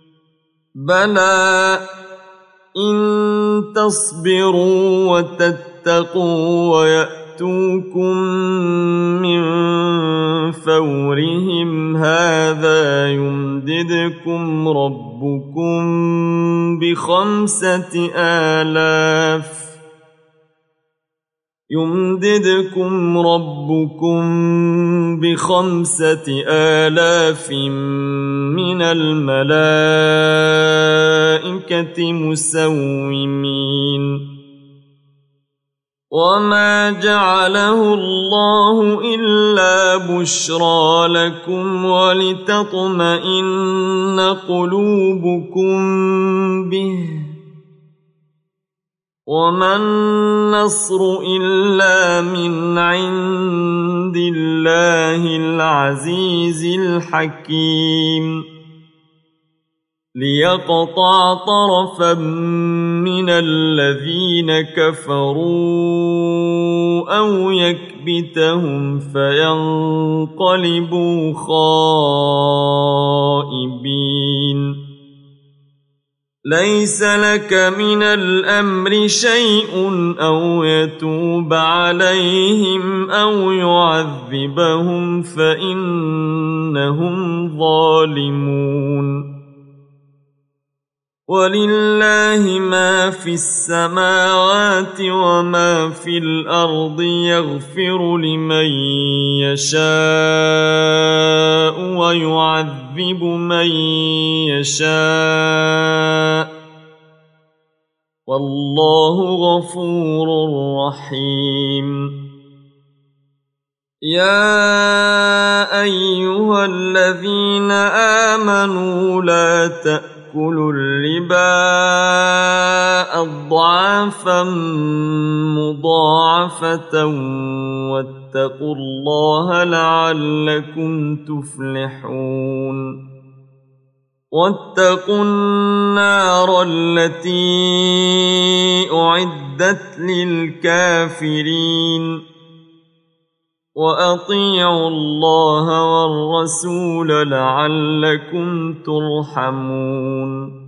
بلى إن تصبروا وتتقوا ويأتوكم من فورهم هذا يمددكم ربكم ب5,000 من الملائكة مسومين. وما جعله الله إلا بشرى لكم ولتطمئن قلوبكم به، وما النصر إلا من عند الله العزيز الحكيم، ليقطع طرفا من الذين كفروا أو يكبتهم فينقلبوا خائبين. ليس لك من الأمر شيء أو يتوب عليهم أو يعذبهم فإنهم ظالمون. ولله ما في السماوات وما في الأرض يغفر لمن يشاء ويعذب من يشاء، والله غفور رحيم. يا أيها الذين آمنوا لا تأكلوا الربا أضعافا مضاعفة واتقوا الله لعلكم تفلحون. واتقوا النار التي أعدت للكافرين. وأطيعوا الله والرسول لعلكم ترحمون.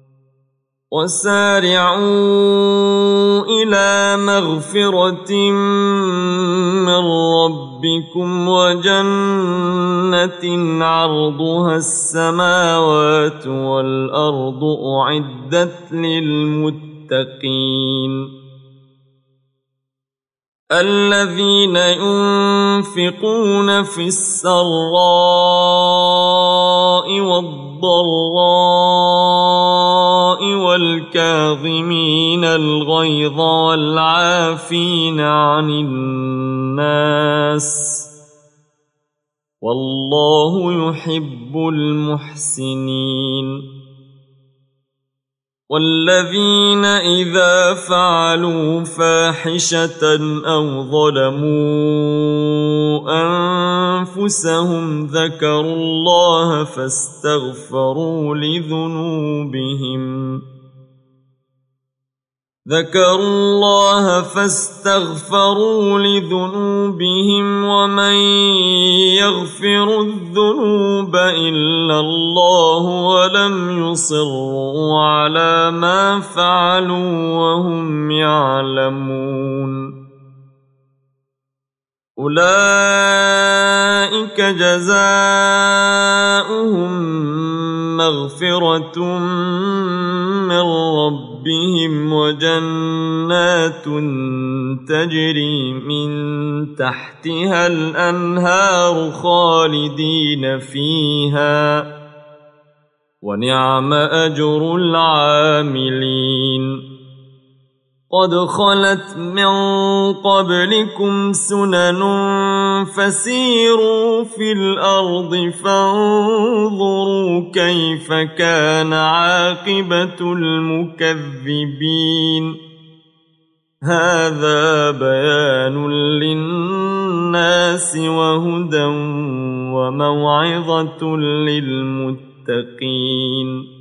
وسارعوا إلى مغفرة من ربكم وجنة عرضها السماوات والأرض أعدت للمتقين، الذين ينفقون في السراء والضراء والكاظمين الغيظ والعافين عن الناس، والله يحب المحسنين. والذين إذا فعلوا فاحشة أو ظلموا أنفسهم ذكروا الله فاستغفروا لذنوبهم ومن يغفر الذنوب إلا الله ولم يصروا على ما فعلوا وهم يعلمون. أولئك جزاؤهم مغفرة من ربهم وجنات تجري من تحتها الأنهار خالدين فيها، ونعم أجر العاملين قد خلت من قبلكم سنن فسيروا في الأرض فانظروا كيف كان عاقبة المكذبين هذا بيان للناس وهدى وموعظة للمتقين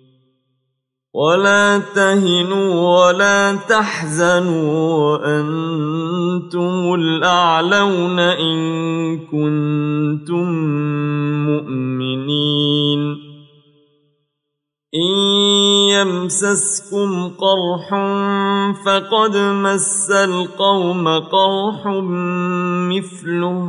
ولا تهنوا ولا تحزنوا وأنتم الأعلون إن كنتم مؤمنين إن يمسسكم قرح فقد مس القوم قرح مثله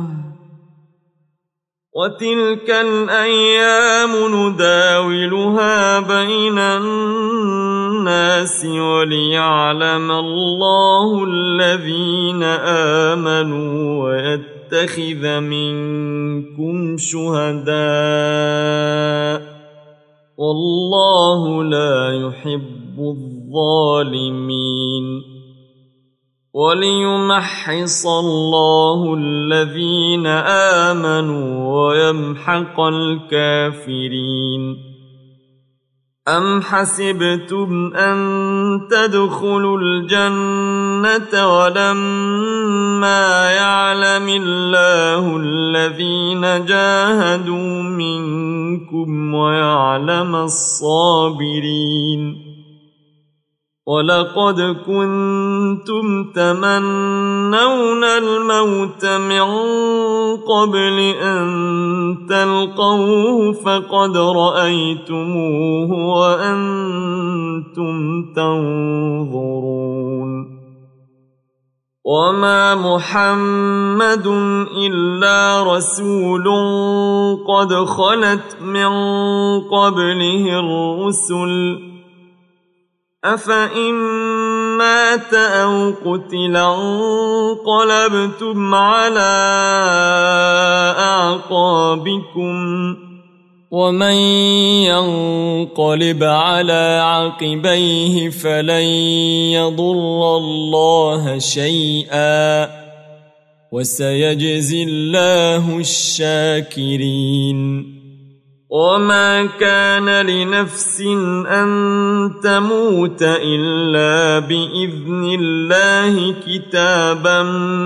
وتلك الأيام نداولها بين الناس وليعلم الله الذين آمنوا ويتخذ منكم شهداء والله لا يحب الظالمين وليمحص الله الذين آمنوا ويمحق الكافرين أم حسبتم أن تدخلوا الجنة ولما يعلم الله الذين جاهدوا منكم ويعلم الصابرين ولقد كنتم تمنون الموت من قبل أن تلقوه فقد رأيتموه وأنتم تنظرون وما محمد إلا رسول قد خلت من قبله الرسل أفإن مات أو قتل انقلبتم على أعقابكم ومن ينقلب على عقبيه فلن يضر الله شيئا وسيجزي الله الشاكرين وما كان لنفس أن تموت إلا بإذن الله كتابا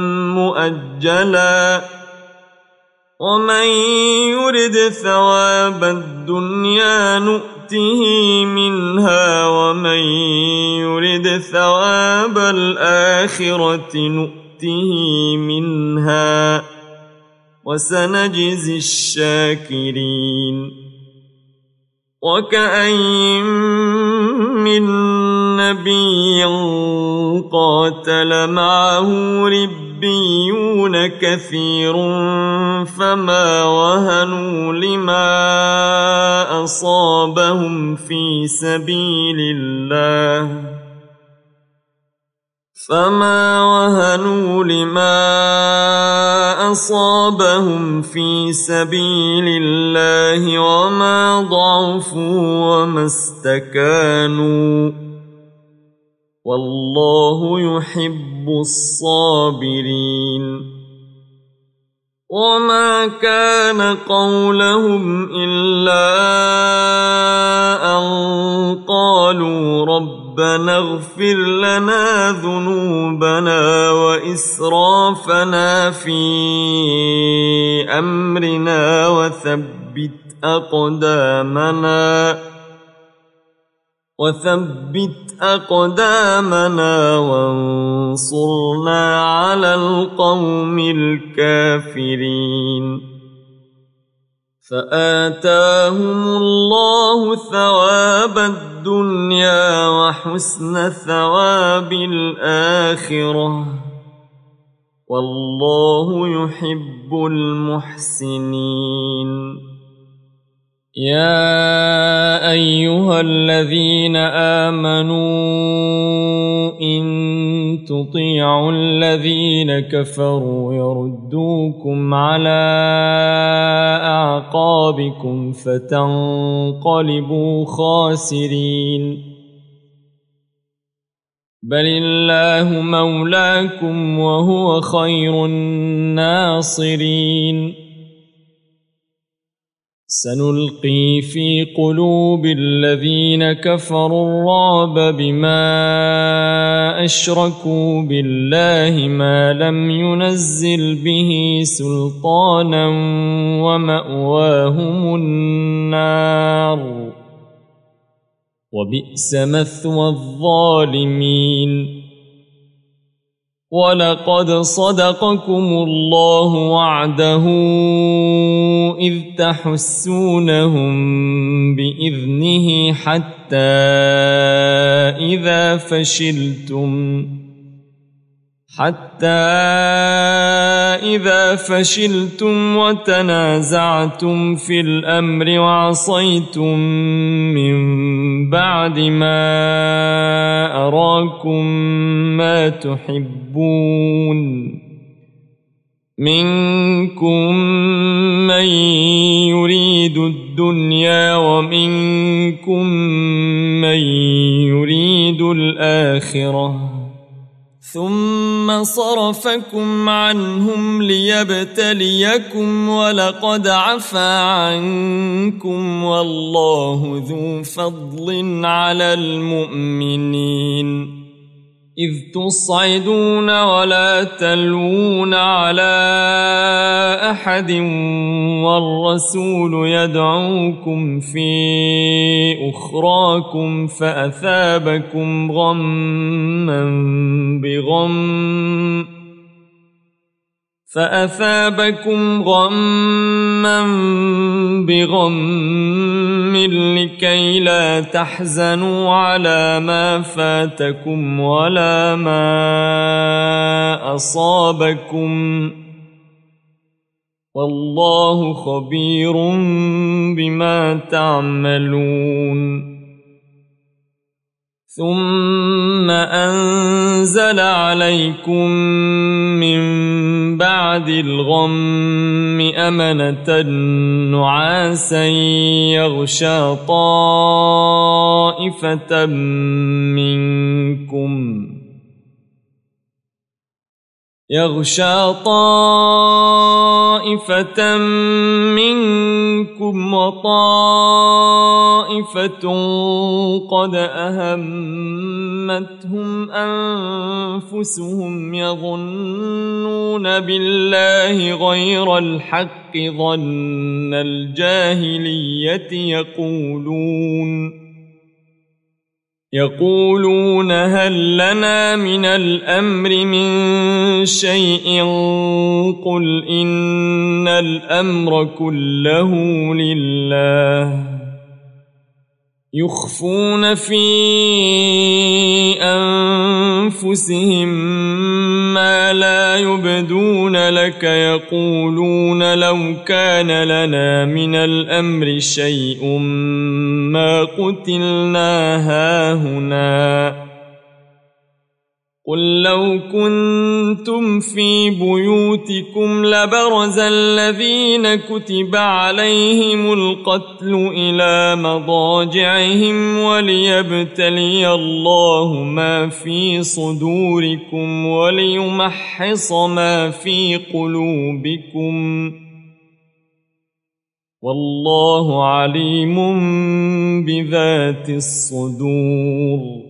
مؤجلا ومن يرد ثواب الدنيا نؤته منها ومن يرد ثواب الآخرة نؤته منها وسنجزي الشاكرين وكأين من نبي قاتل معه ربيون كثير فما وهنوا لما أصابهم في سبيل الله أصابهم في سبيل الله وما ضعفوا وما استكانوا والله يحب الصابرين وما كان قولهم إلا أن قالوا ربنا اغفر لنا ذنوبنا وإسرافنا في أمرنا وثبت أقدامنا وانصرنا على القوم الكافرين فآتاهم الله ثواب الدنيا وحسن ثواب الآخرة والله يحب المحسنين يا أيها الذين آمنوا إن تطيعوا الذين كفروا يردوكم على أعقابكم رقابكم فتنقلبوا خاسرين بل الله مولاكم وهو خير الناصرين سنلقي في قلوب الذين كفروا الرعب بما أشركوا بالله ما لم ينزل به سلطانا ومأواهم النار وبئس مثوى الظالمين ولقد صدقكم الله وعده إذ تحسونهم بإذنه حتى إذا فشلتم وتنازعتم في الأمر وعصيتم من بعد ما أراكم ما تحبون منكم من يريد الدنيا ومنكم من يريد الآخرة ثم صرفكم عنهم ليبتليكم ولقد عفا عنكم والله ذو فضل على المؤمنين إذ تصعدون ولا تلوون على أحد والرسول يدعوكم في أخراكم فأثابكم غما بغم لكي لا تحزنوا على ما فاتكم ولا ما أصابكم والله خبير بما تعملون ثم أنزل عليكم من بعد الغم أمنة نعاسا يغشى طائفة منكم وطائفة قد أهمتهم أنفسهم يظنون بالله غير الحق ظن الجاهلية يقولون هل لنا من الأمر من شيء قل إن الأمر كله لله يخفون في أنفسهم ما لا يبدون لك يقولون لو كان لنا من الأمر شيء ما قتلنا هاهنا قل لو كنتم في بيوتكم لبرز الذين كتب عليهم القتل إلى مضاجعهم وليبتلي الله ما في صدوركم وليمحص ما في قلوبكم والله عليم بذات الصدور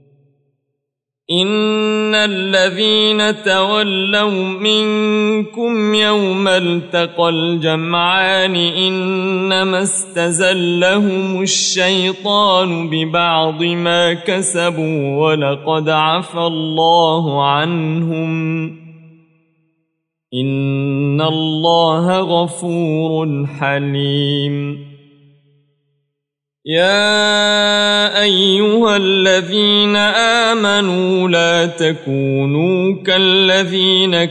إن الذين تولوا منكم يوم التقى الجمعان إنما استزلهم الشيطان ببعض ما كسبوا ولقد عفى الله عنهم إن الله غفور حليم يا أيها الذين آمنوا لا تكونوا كالذين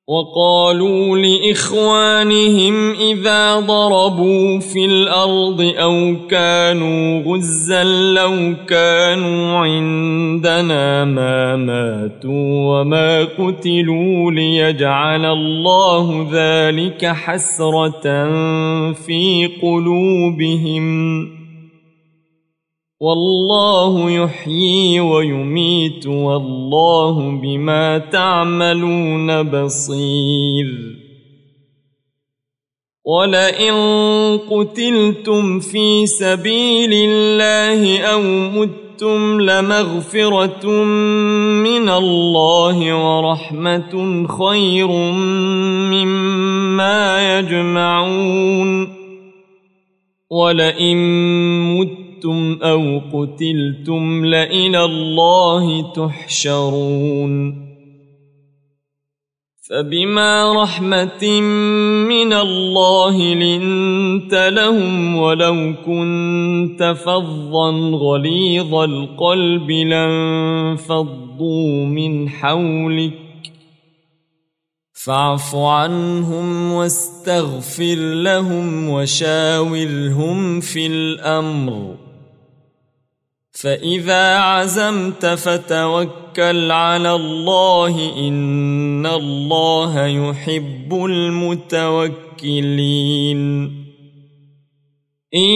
وقالوا لإخوانهم إذا ضربوا في الأرض أو كانوا غزا لو كانوا عندنا ما ماتوا وما قتلوا ليجعل الله ذلك حسرة في قلوبهم والله يحيي ويميت والله بما تعملون بصير ولئن قتلتم في سبيل الله أو متم لمغفرة من الله ورحمة خير مما يجمعون ولئن متم أو قتلتم لإلى الله تحشرون فبما رحمة من الله لنت لهم ولو كنت فظا غليظ القلب لانفضوا من حولك فاعف عنهم واستغفر لهم وشاورهم في الأمر فإذا عزمت فتوكل على الله إن الله يحب المتوكلين إن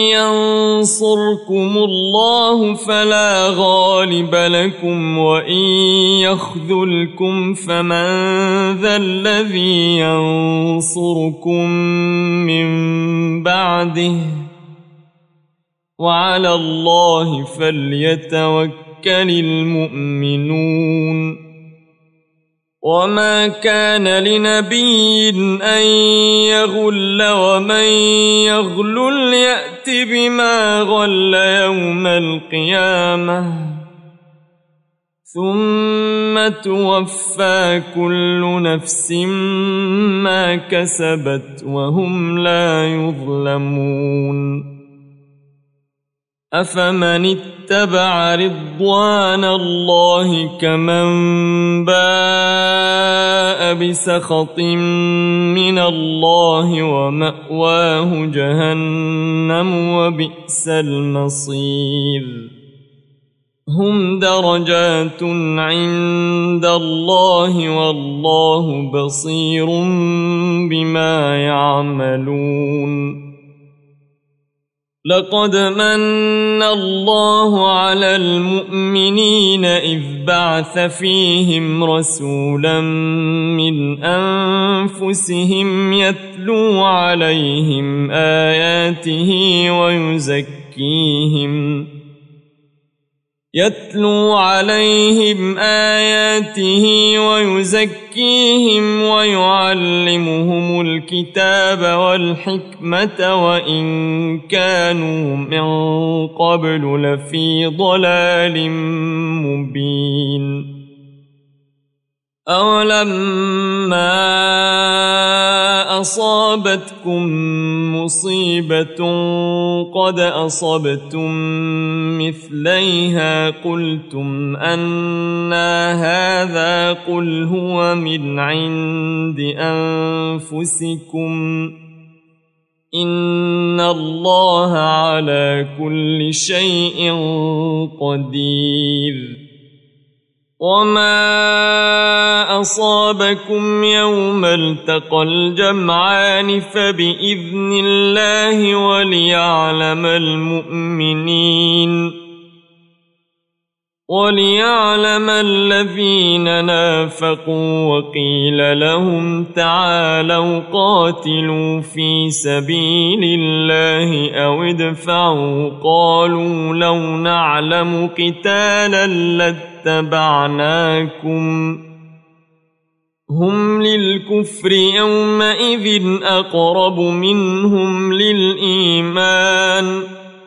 ينصركم الله فلا غالب لكم وإن يخذلكم فمن ذا الذي ينصركم من بعده وعلى الله فليتوكل المؤمنون وما كان لنبي أن يغل ومن يغلل يأت بما غل يوم القيامة ثم توفى كل نفس ما كسبت وهم لا يظلمون أفمن اتبع رضوان الله كمن باء بسخط من الله ومأواه جهنم وبئس المصير هم درجات عند الله والله بصير بما يعملون لقد من الله على المؤمنين إذ بعث فيهم رسولا من أنفسهم يتلو عليهم آياته ويزكيهم ويعلمهم الكتاب والحكمة وإن كانوا من قبل لفي ضلال مبين أولما أصابتكم مصيبة قد أصبتم مثليها قلتم أنى هذا قل هو من عند أنفسكم إن الله على كل شيء قدير وما أصابكم يوم التقى الجمعان فبإذن الله وليعلم الذين نافقوا وقيل لهم تعالوا قاتلوا في سبيل الله أو ادفعوا قالوا لو نعلم قتالا لاتبعناكم هم للكفر يومئذ أقرب منهم للإيمان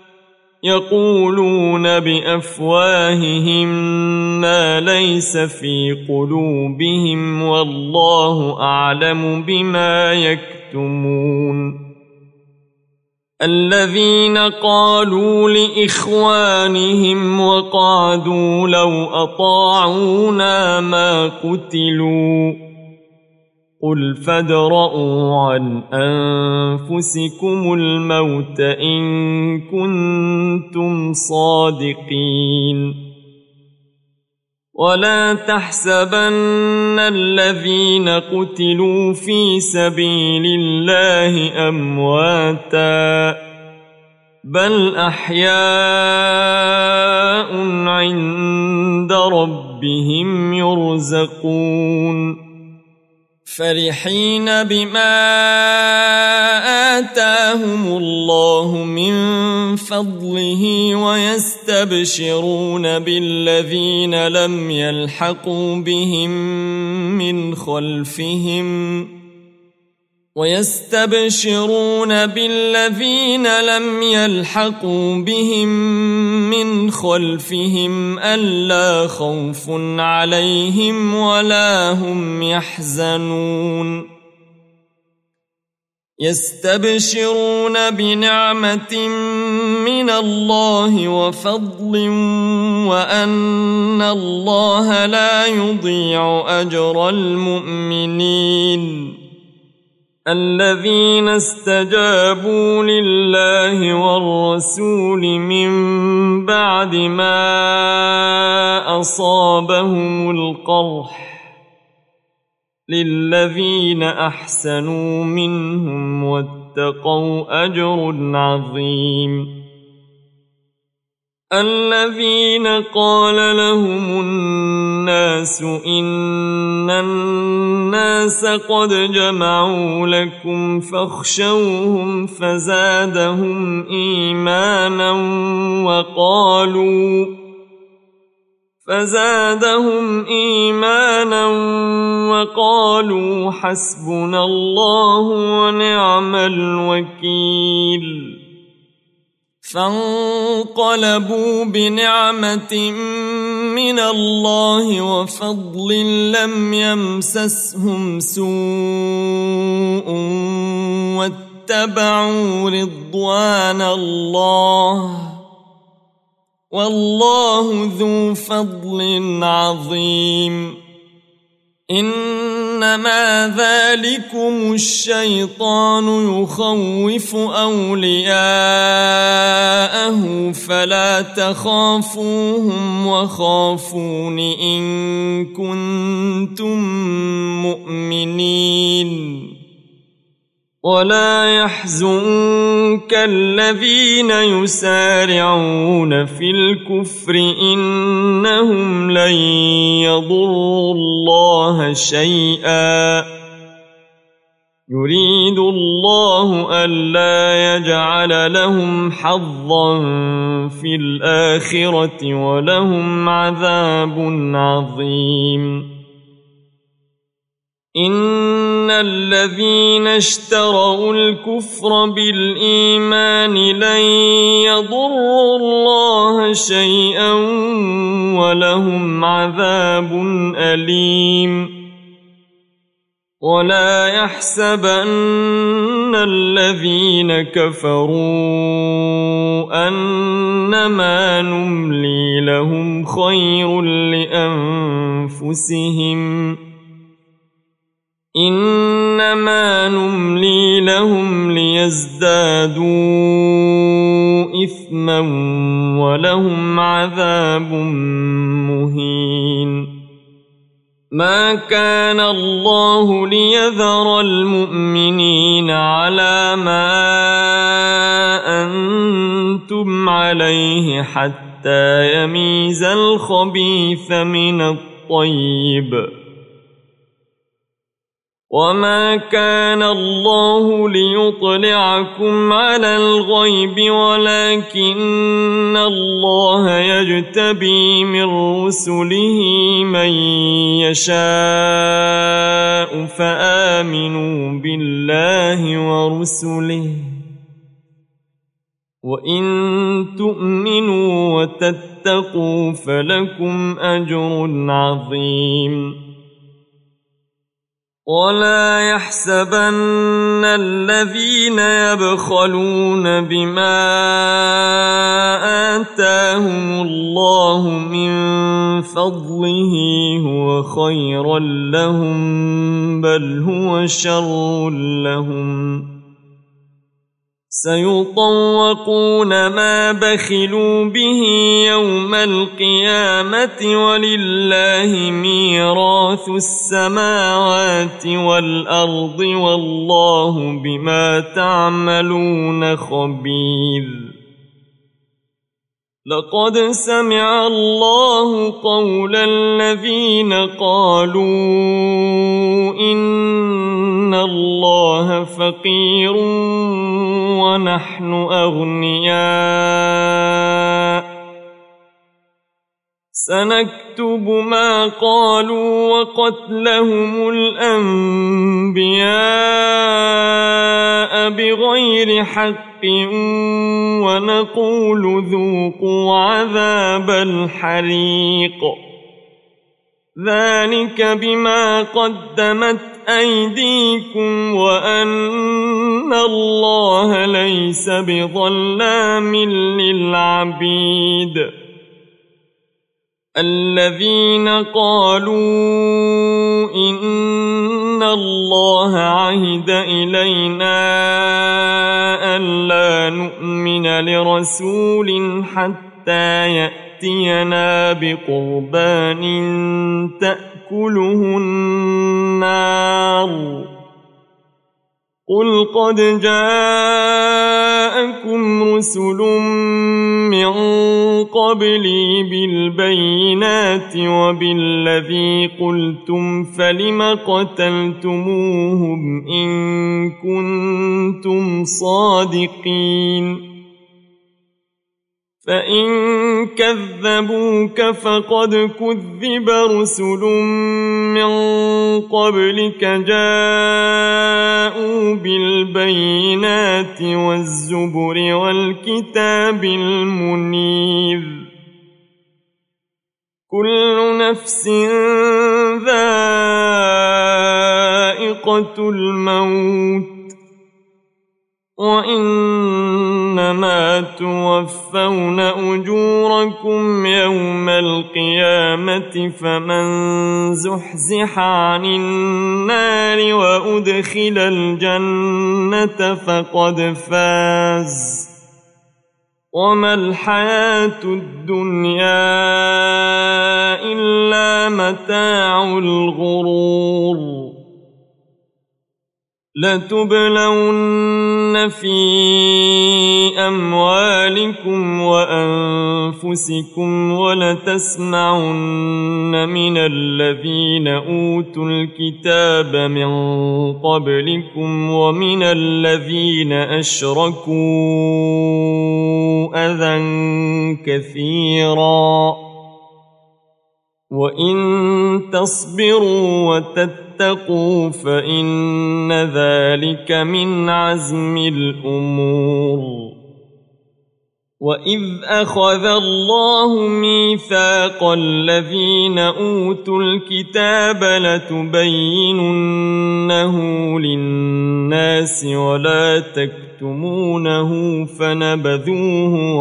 يقولون بأفواههم ما ليس في قلوبهم والله أعلم بما يكتمون الذين قالوا لإخوانهم وقعدوا لو أطاعونا ما قتلوا قل فادرءوا عن أنفسكم الموت إن كنتم صادقين ولا تحسبن الذين قتلوا في سبيل الله أمواتا بل أحياء عند ربهم يرزقون فرحين بما آتاهم الله من فضله ويستبشرون بالذين لم يلحقوا بهم من خلفهم ألا خوف عليهم ولا هم يحزنون يستبشرون بنعمة من الله وفضل وأن الله لا يضيع أجر المؤمنين الذين استجابوا لله والرسول من بعد ما أصابهم القرح للذين أحسنوا منهم واتقوا أجر عظيم الذين قال لهم الناس إن الناس قد جمعوا لكم فاخشوهم فزادهم إيمانا وقالوا حسبنا الله ونعم الوكيل فانقلبوا بنعمة من الله وفضل لم يمسسهم سوء واتبعوا رضوان الله والله ذو فضل عظيم إنما ذلكم الشيطان يخوف أولياءه فلا تخافوهم وخافون إن كنتم مؤمنين ولا يحزنك الذين يسارعون في الكفر إنهم لن يضروا الله شيئا يريد الله ألا يجعل لهم حظا في الآخرة ولهم عذاب عظيم إن الذين اشتروا الكفر بالإيمان لن يضروا الله شيئا ولهم عذاب أليم ولا يحسبن الذين كفروا أنما نملي لهم خير لأنفسهم إنما نملي لهم ليزدادوا إثما ولهم عذاب مهين ما كان الله ليذر المؤمنين على ما أنتم عليه حتى يميز الخبيث من الطيب وما كان الله ليطلعكم على الغيب ولكن الله يجتبي من رسله من يشاء فآمنوا بالله ورسله وإن تؤمنوا وتتقوا فلكم أجر عظيم ولا يحسبن الذين يبخلون بما آتاهم الله من فضله هو خيرا لهم بل هو شر لهم سيطوقون ما بخلوا به يوم القيامة ولله ميراث السماوات والأرض والله بما تعملون خبير لقد سمع الله قول الذين قالوا إن الله فقير ونحن أغنياء سنكتب ما قالوا وقتلهم الأنبياء بغير حق ونقول ذوقوا عذاب الحريق ذلك بما قدمت أيديكم وأن الله ليس بظلام للعبيد الذين قالوا إن الله عهد إلينا ألا نؤمن لرسول حتى يأتينا بقربان تأكله النار قل قد جاءكم رسل من قبلي بالبينات وبالذي قلتم فلم قتلتموهم إن كنتم صادقين فإن كذبوك فقد كذب رسل من قبلك جاءوا بالبينات والزبر والكتاب المنير كل نفس ذائقة الموت وإنما توفون أجوركم يوم القيامة فمن زحزح عن النار وأدخل الجنة فقد فاز وما الحياة الدنيا إلا متاع الغرور لتبلون في أموالكم وأنفسكم ولتسمعن من الذين أوتوا الكتاب من قبلكم ومن الذين أشركوا أذى كثيرا وإن تصبروا وتتقوا فإن ذلك من عزم الأمور وإذ أخذ الله ميثاق الذين أوتوا الكتاب لتبيننه للناس ولا تكتمونه فنبذوه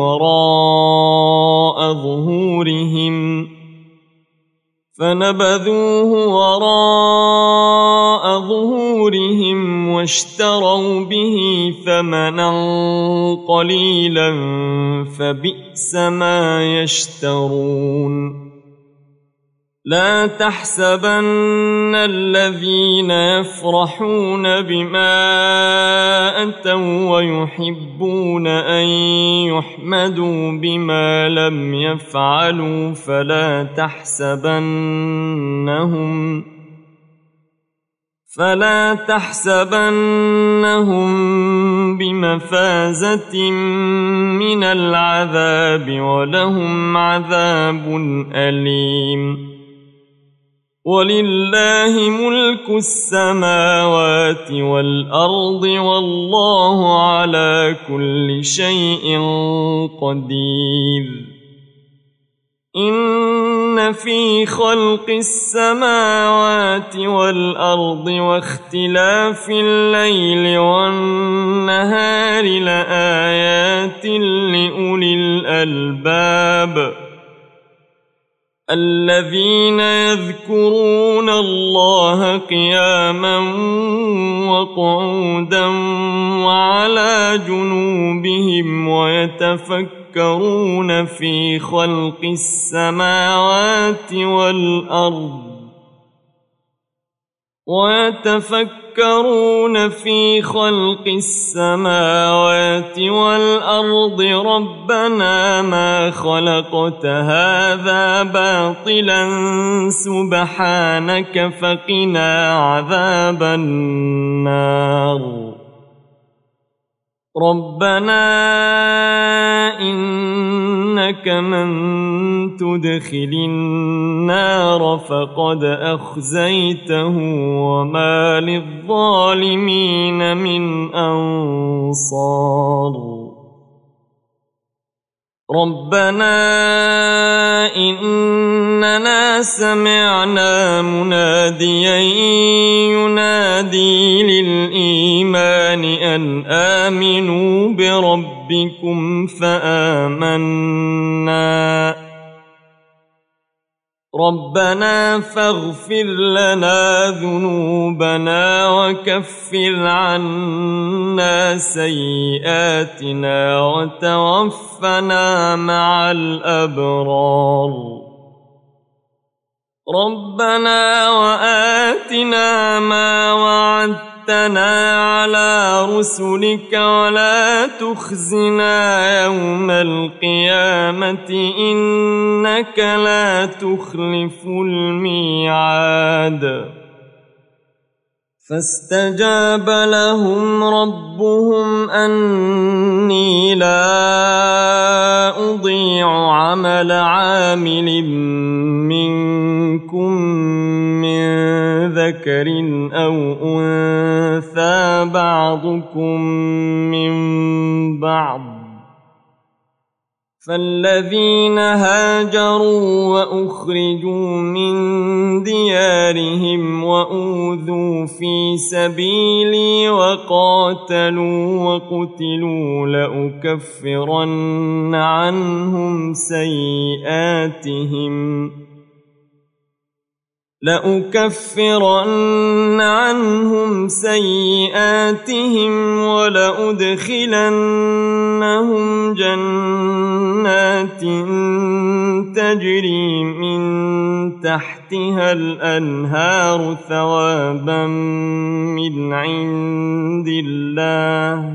وراء ظهورهم واشتروا به ثمنا قليلا فبئس ما يشترون لا تحسبن الذين يفرحون بما أتوا ويحبون أن يحمدوا بما لم يفعلوا فلا تحسبنهم بمفازة من العذاب ولهم عذاب أليم ولله ملك السماوات والأرض والله على كل شيء قدير إن في خلق السماوات والأرض واختلاف الليل والنهار لآيات لأولي الألباب الذين يذكرون الله قياما وقعودا وعلى جنوبهم ويتفكرون في خلق السماوات والأرض ربنا ما خلقت هذا باطلا سبحانك فقنا عذاب النار ربنا إنك من تدخل النار فقد أخزيته وما للظالمين من أنصار ربنا إننا سمعنا مناديا ينادي للإيمان أن آمنوا بربكم فآمنا ربنا فاغفر لنا ذنوبنا وكفر عنا سيئاتنا وتوفنا مع الأبرار ربنا وآتنا ما وعدتنا على رسلك ولا تخزنا يوم القيامة إنك لا تخلف الميعاد فاستجاب لهم ربهم أني لا أضيع عمل عامل منكم من ذكر أو أنثى بعضكم من بعض فالذين هاجروا وأخرجوا من ديارهم وأوذوا في سبيلي وقاتلوا وقتلوا لأكفرن عنهم سيئاتهم ولأدخلنهم جنات تجري من تحتها الأنهار ثوابا من عند الله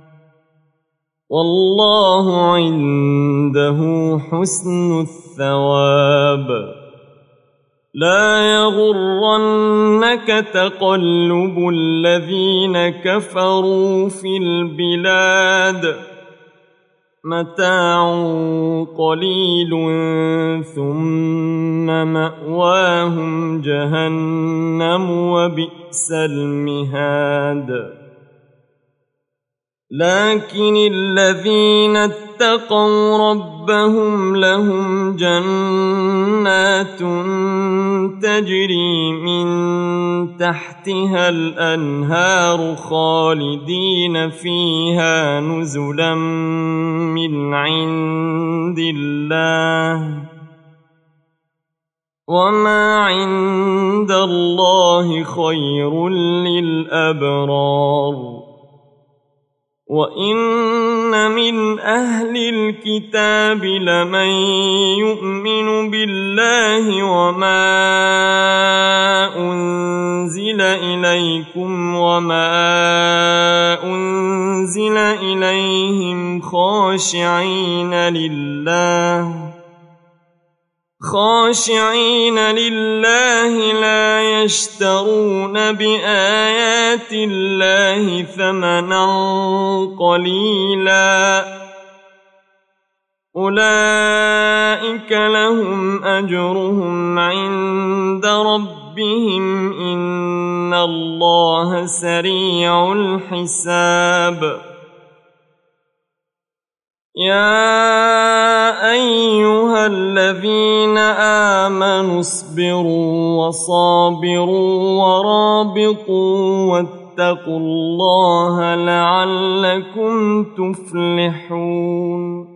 والله عنده حسن الثواب لا يغرنك تقلب الذين كفروا في البلاد متاع قليل ثم مأواهم جهنم وبئس المهاد لكن الذين اتقوا ربهم لهم جنات تجري من تحتها الأنهار خالدين فيها نزلا من عند الله وما عند الله خير للأبرار وإن من أهل الكتاب لمن يؤمن بالله وما أنزل إليكم وما أنزل إليهم خاشعين لله لا يشترون بآيات الله ثمنا قليلا أولئك لهم أجرهم عند ربهم إن الله سريع الحساب يا أيها الذين آمنوا اصبروا وصابروا ورابطوا واتقوا الله لعلكم تفلحون.